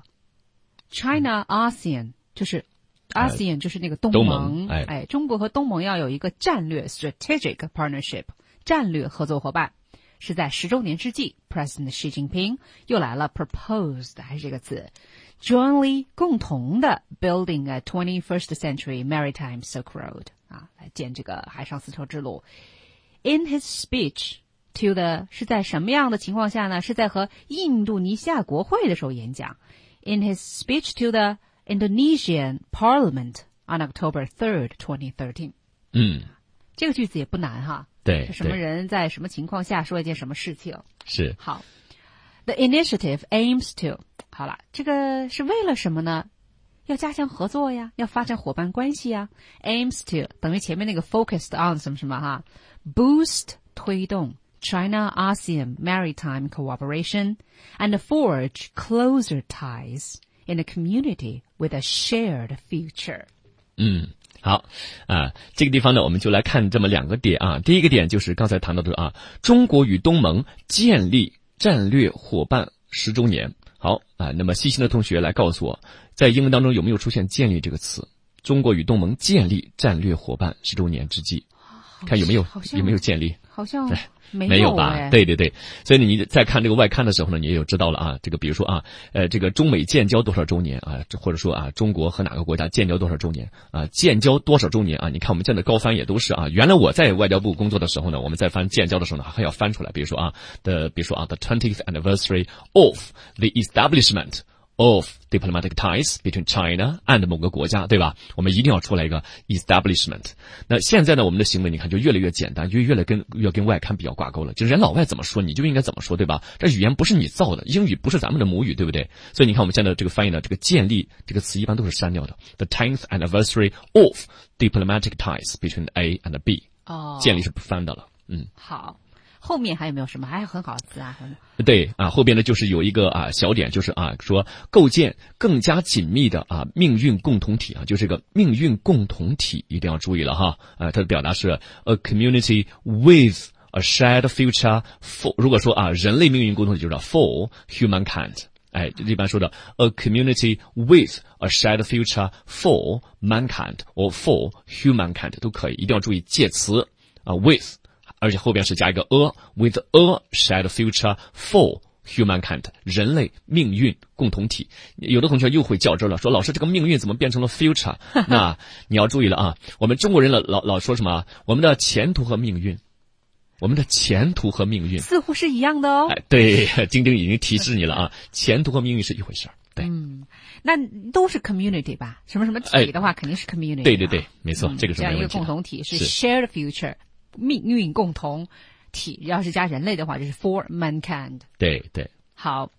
China-ASEAN， 就是 ASEAN 就是那个东盟， 东盟 哎, 哎，中国和东盟要有一个战略 Strategic Partnership 战略合作伙伴，是在十周年之际 President Xi Jinping 又来了 proposed 还是这个词 jointly 共同的 building a twenty-first century maritime Silk Road 啊，来建这个海上丝绸之路。In his speech to the 是在什么样的情况下呢？是在和印度尼西亚国会的时候演讲。In his speech to the Indonesian Parliament on October third, twenty thirteen。 嗯， 这个句子也不难哈。 对， 什么人在什么情况下说一件什么事情？ 是。 好 ，The initiative aims to 好了，这个是为了什么呢？要加强合作呀，要发展伙伴关系呀。Aims to 等于前面那个 focused on 什么什么哈 ，boost 推动 China-ASEAN maritime cooperation and forge closer ties in a community with a shared future。 嗯。好啊，这个地方呢，我们就来看这么两个点啊。第一个点就是刚才谈到的啊，中国与东盟建立战略伙伴十周年。好啊，那么细心的同学来告诉我，在英文当中有没有出现建立这个词？中国与东盟建立战略伙伴十周年之际，看有没有有没有建立？ 好像没有没有吧？对对对，所以呢，你在看这个外刊的时候呢，你也有知道了啊。这个比如说啊，呃，这个中美建交多少周年啊，或者说啊，中国和哪个国家建交多少周年啊，建交多少周年啊？你看我们这样的高翻也都是啊。原来我在外交部工作的时候呢，我们在翻建交的时候呢，还要翻出来，比如说啊的，比如说啊 ，the twentieth anniversary of the establishment of diplomatic ties between China and 某个国家，对吧？我们一定要出来一个 establishment。那现在呢，我们的行为你看就越来越简单，就越来跟越跟外刊比较挂钩了。就是人老外怎么说，你就应该怎么说，对吧？这语言不是你造的，英语不是咱们的母语，对不对？所以你看我们现在这个翻译呢，这个建立这个词一般都是删掉的。The tenth anniversary of diplomatic ties between A and B。哦，建立是不翻的了。嗯， 好。后面还有没有什么？还有很好的词啊？ 对啊，后边呢就是有一个啊小点，就是啊说构建更加紧密的啊命运共同体啊，就是这个命运共同体一定要注意了哈。啊，它的表达是 a community with a shared future for。如果说啊人类命运共同体就是 for humankind。哎，一般说的 a community with a shared future for mankind or for humankind 都可以，一定要注意介词啊 with。而且后边是加一个 a with a shared future for humankind 人类命运共同体。有的同学又会较真了，说老师这个命运怎么变成了 future？ 那你要注意了啊，我们中国人老老老说什么？我们的前途和命运，我们的前途和命运似乎是一样的哦。 哎，对，晶晶已经提示你了啊，前途和命运是一回事儿。对， 嗯，那都是 community 吧？什么什么体的话，哎、肯定是 community。 对对对，没错， 嗯、 这个是没问题的。 这样一个共同体是 shared future。命运共同体，要是加人类的话，就是 for mankind。 对对。 好，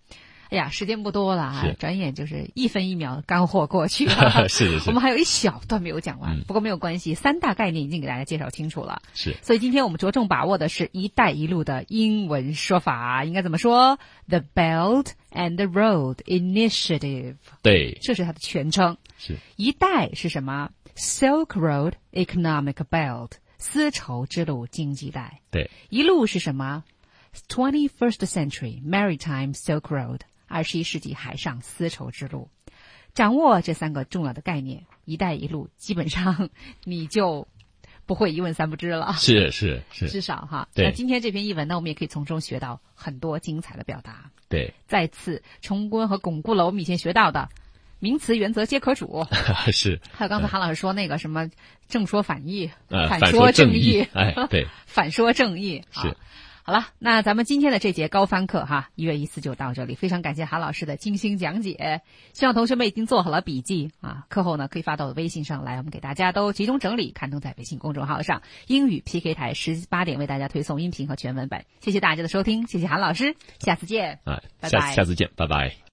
哎呀，时间不多了啊是， 转眼就是一分一秒干货过去了。 是是是， 我们还有一小段没有讲完， 嗯不过没有关系，三大概念已经给大家介绍清楚了。 是， 所以今天我们着重把握的是“一带一路”的英文说法，应该怎么说 ？The Belt and Road Initiative， 对， 这是它的全称。 是， 一带是什么 ？Silk Road Economic Belt， 丝绸之路经济带。 对， 一路是什么 ？twenty-first Century Maritime Silk Road， 二十一世纪海上丝绸之路。掌握这三个重要的概念，一带一路基本上你就不会一问三不知了。 是是是， 至少哈。 对， 那今天这篇译文呢，我们也可以从中学到很多精彩的表达。 对， 再次重温和巩固了我们以前学到的名词原则皆可主。 是。 还有刚才韩老师说那个什么正说反义， 呃、 反说正义，哎，对， 反说正义。 是。 好了，那咱们今天的这节高翻课哈，一月一次就到这里。非常感谢韩老师的精心讲解，希望同学们已经做好了笔记啊，课后呢可以发到微信上来，我们给大家都集中整理，刊登在微信公众号上。英语 P K 台十八点为大家推送音频和全文本。谢谢大家的收听，谢谢韩老师，下次见， 啊， 拜拜， 下下次见，拜拜。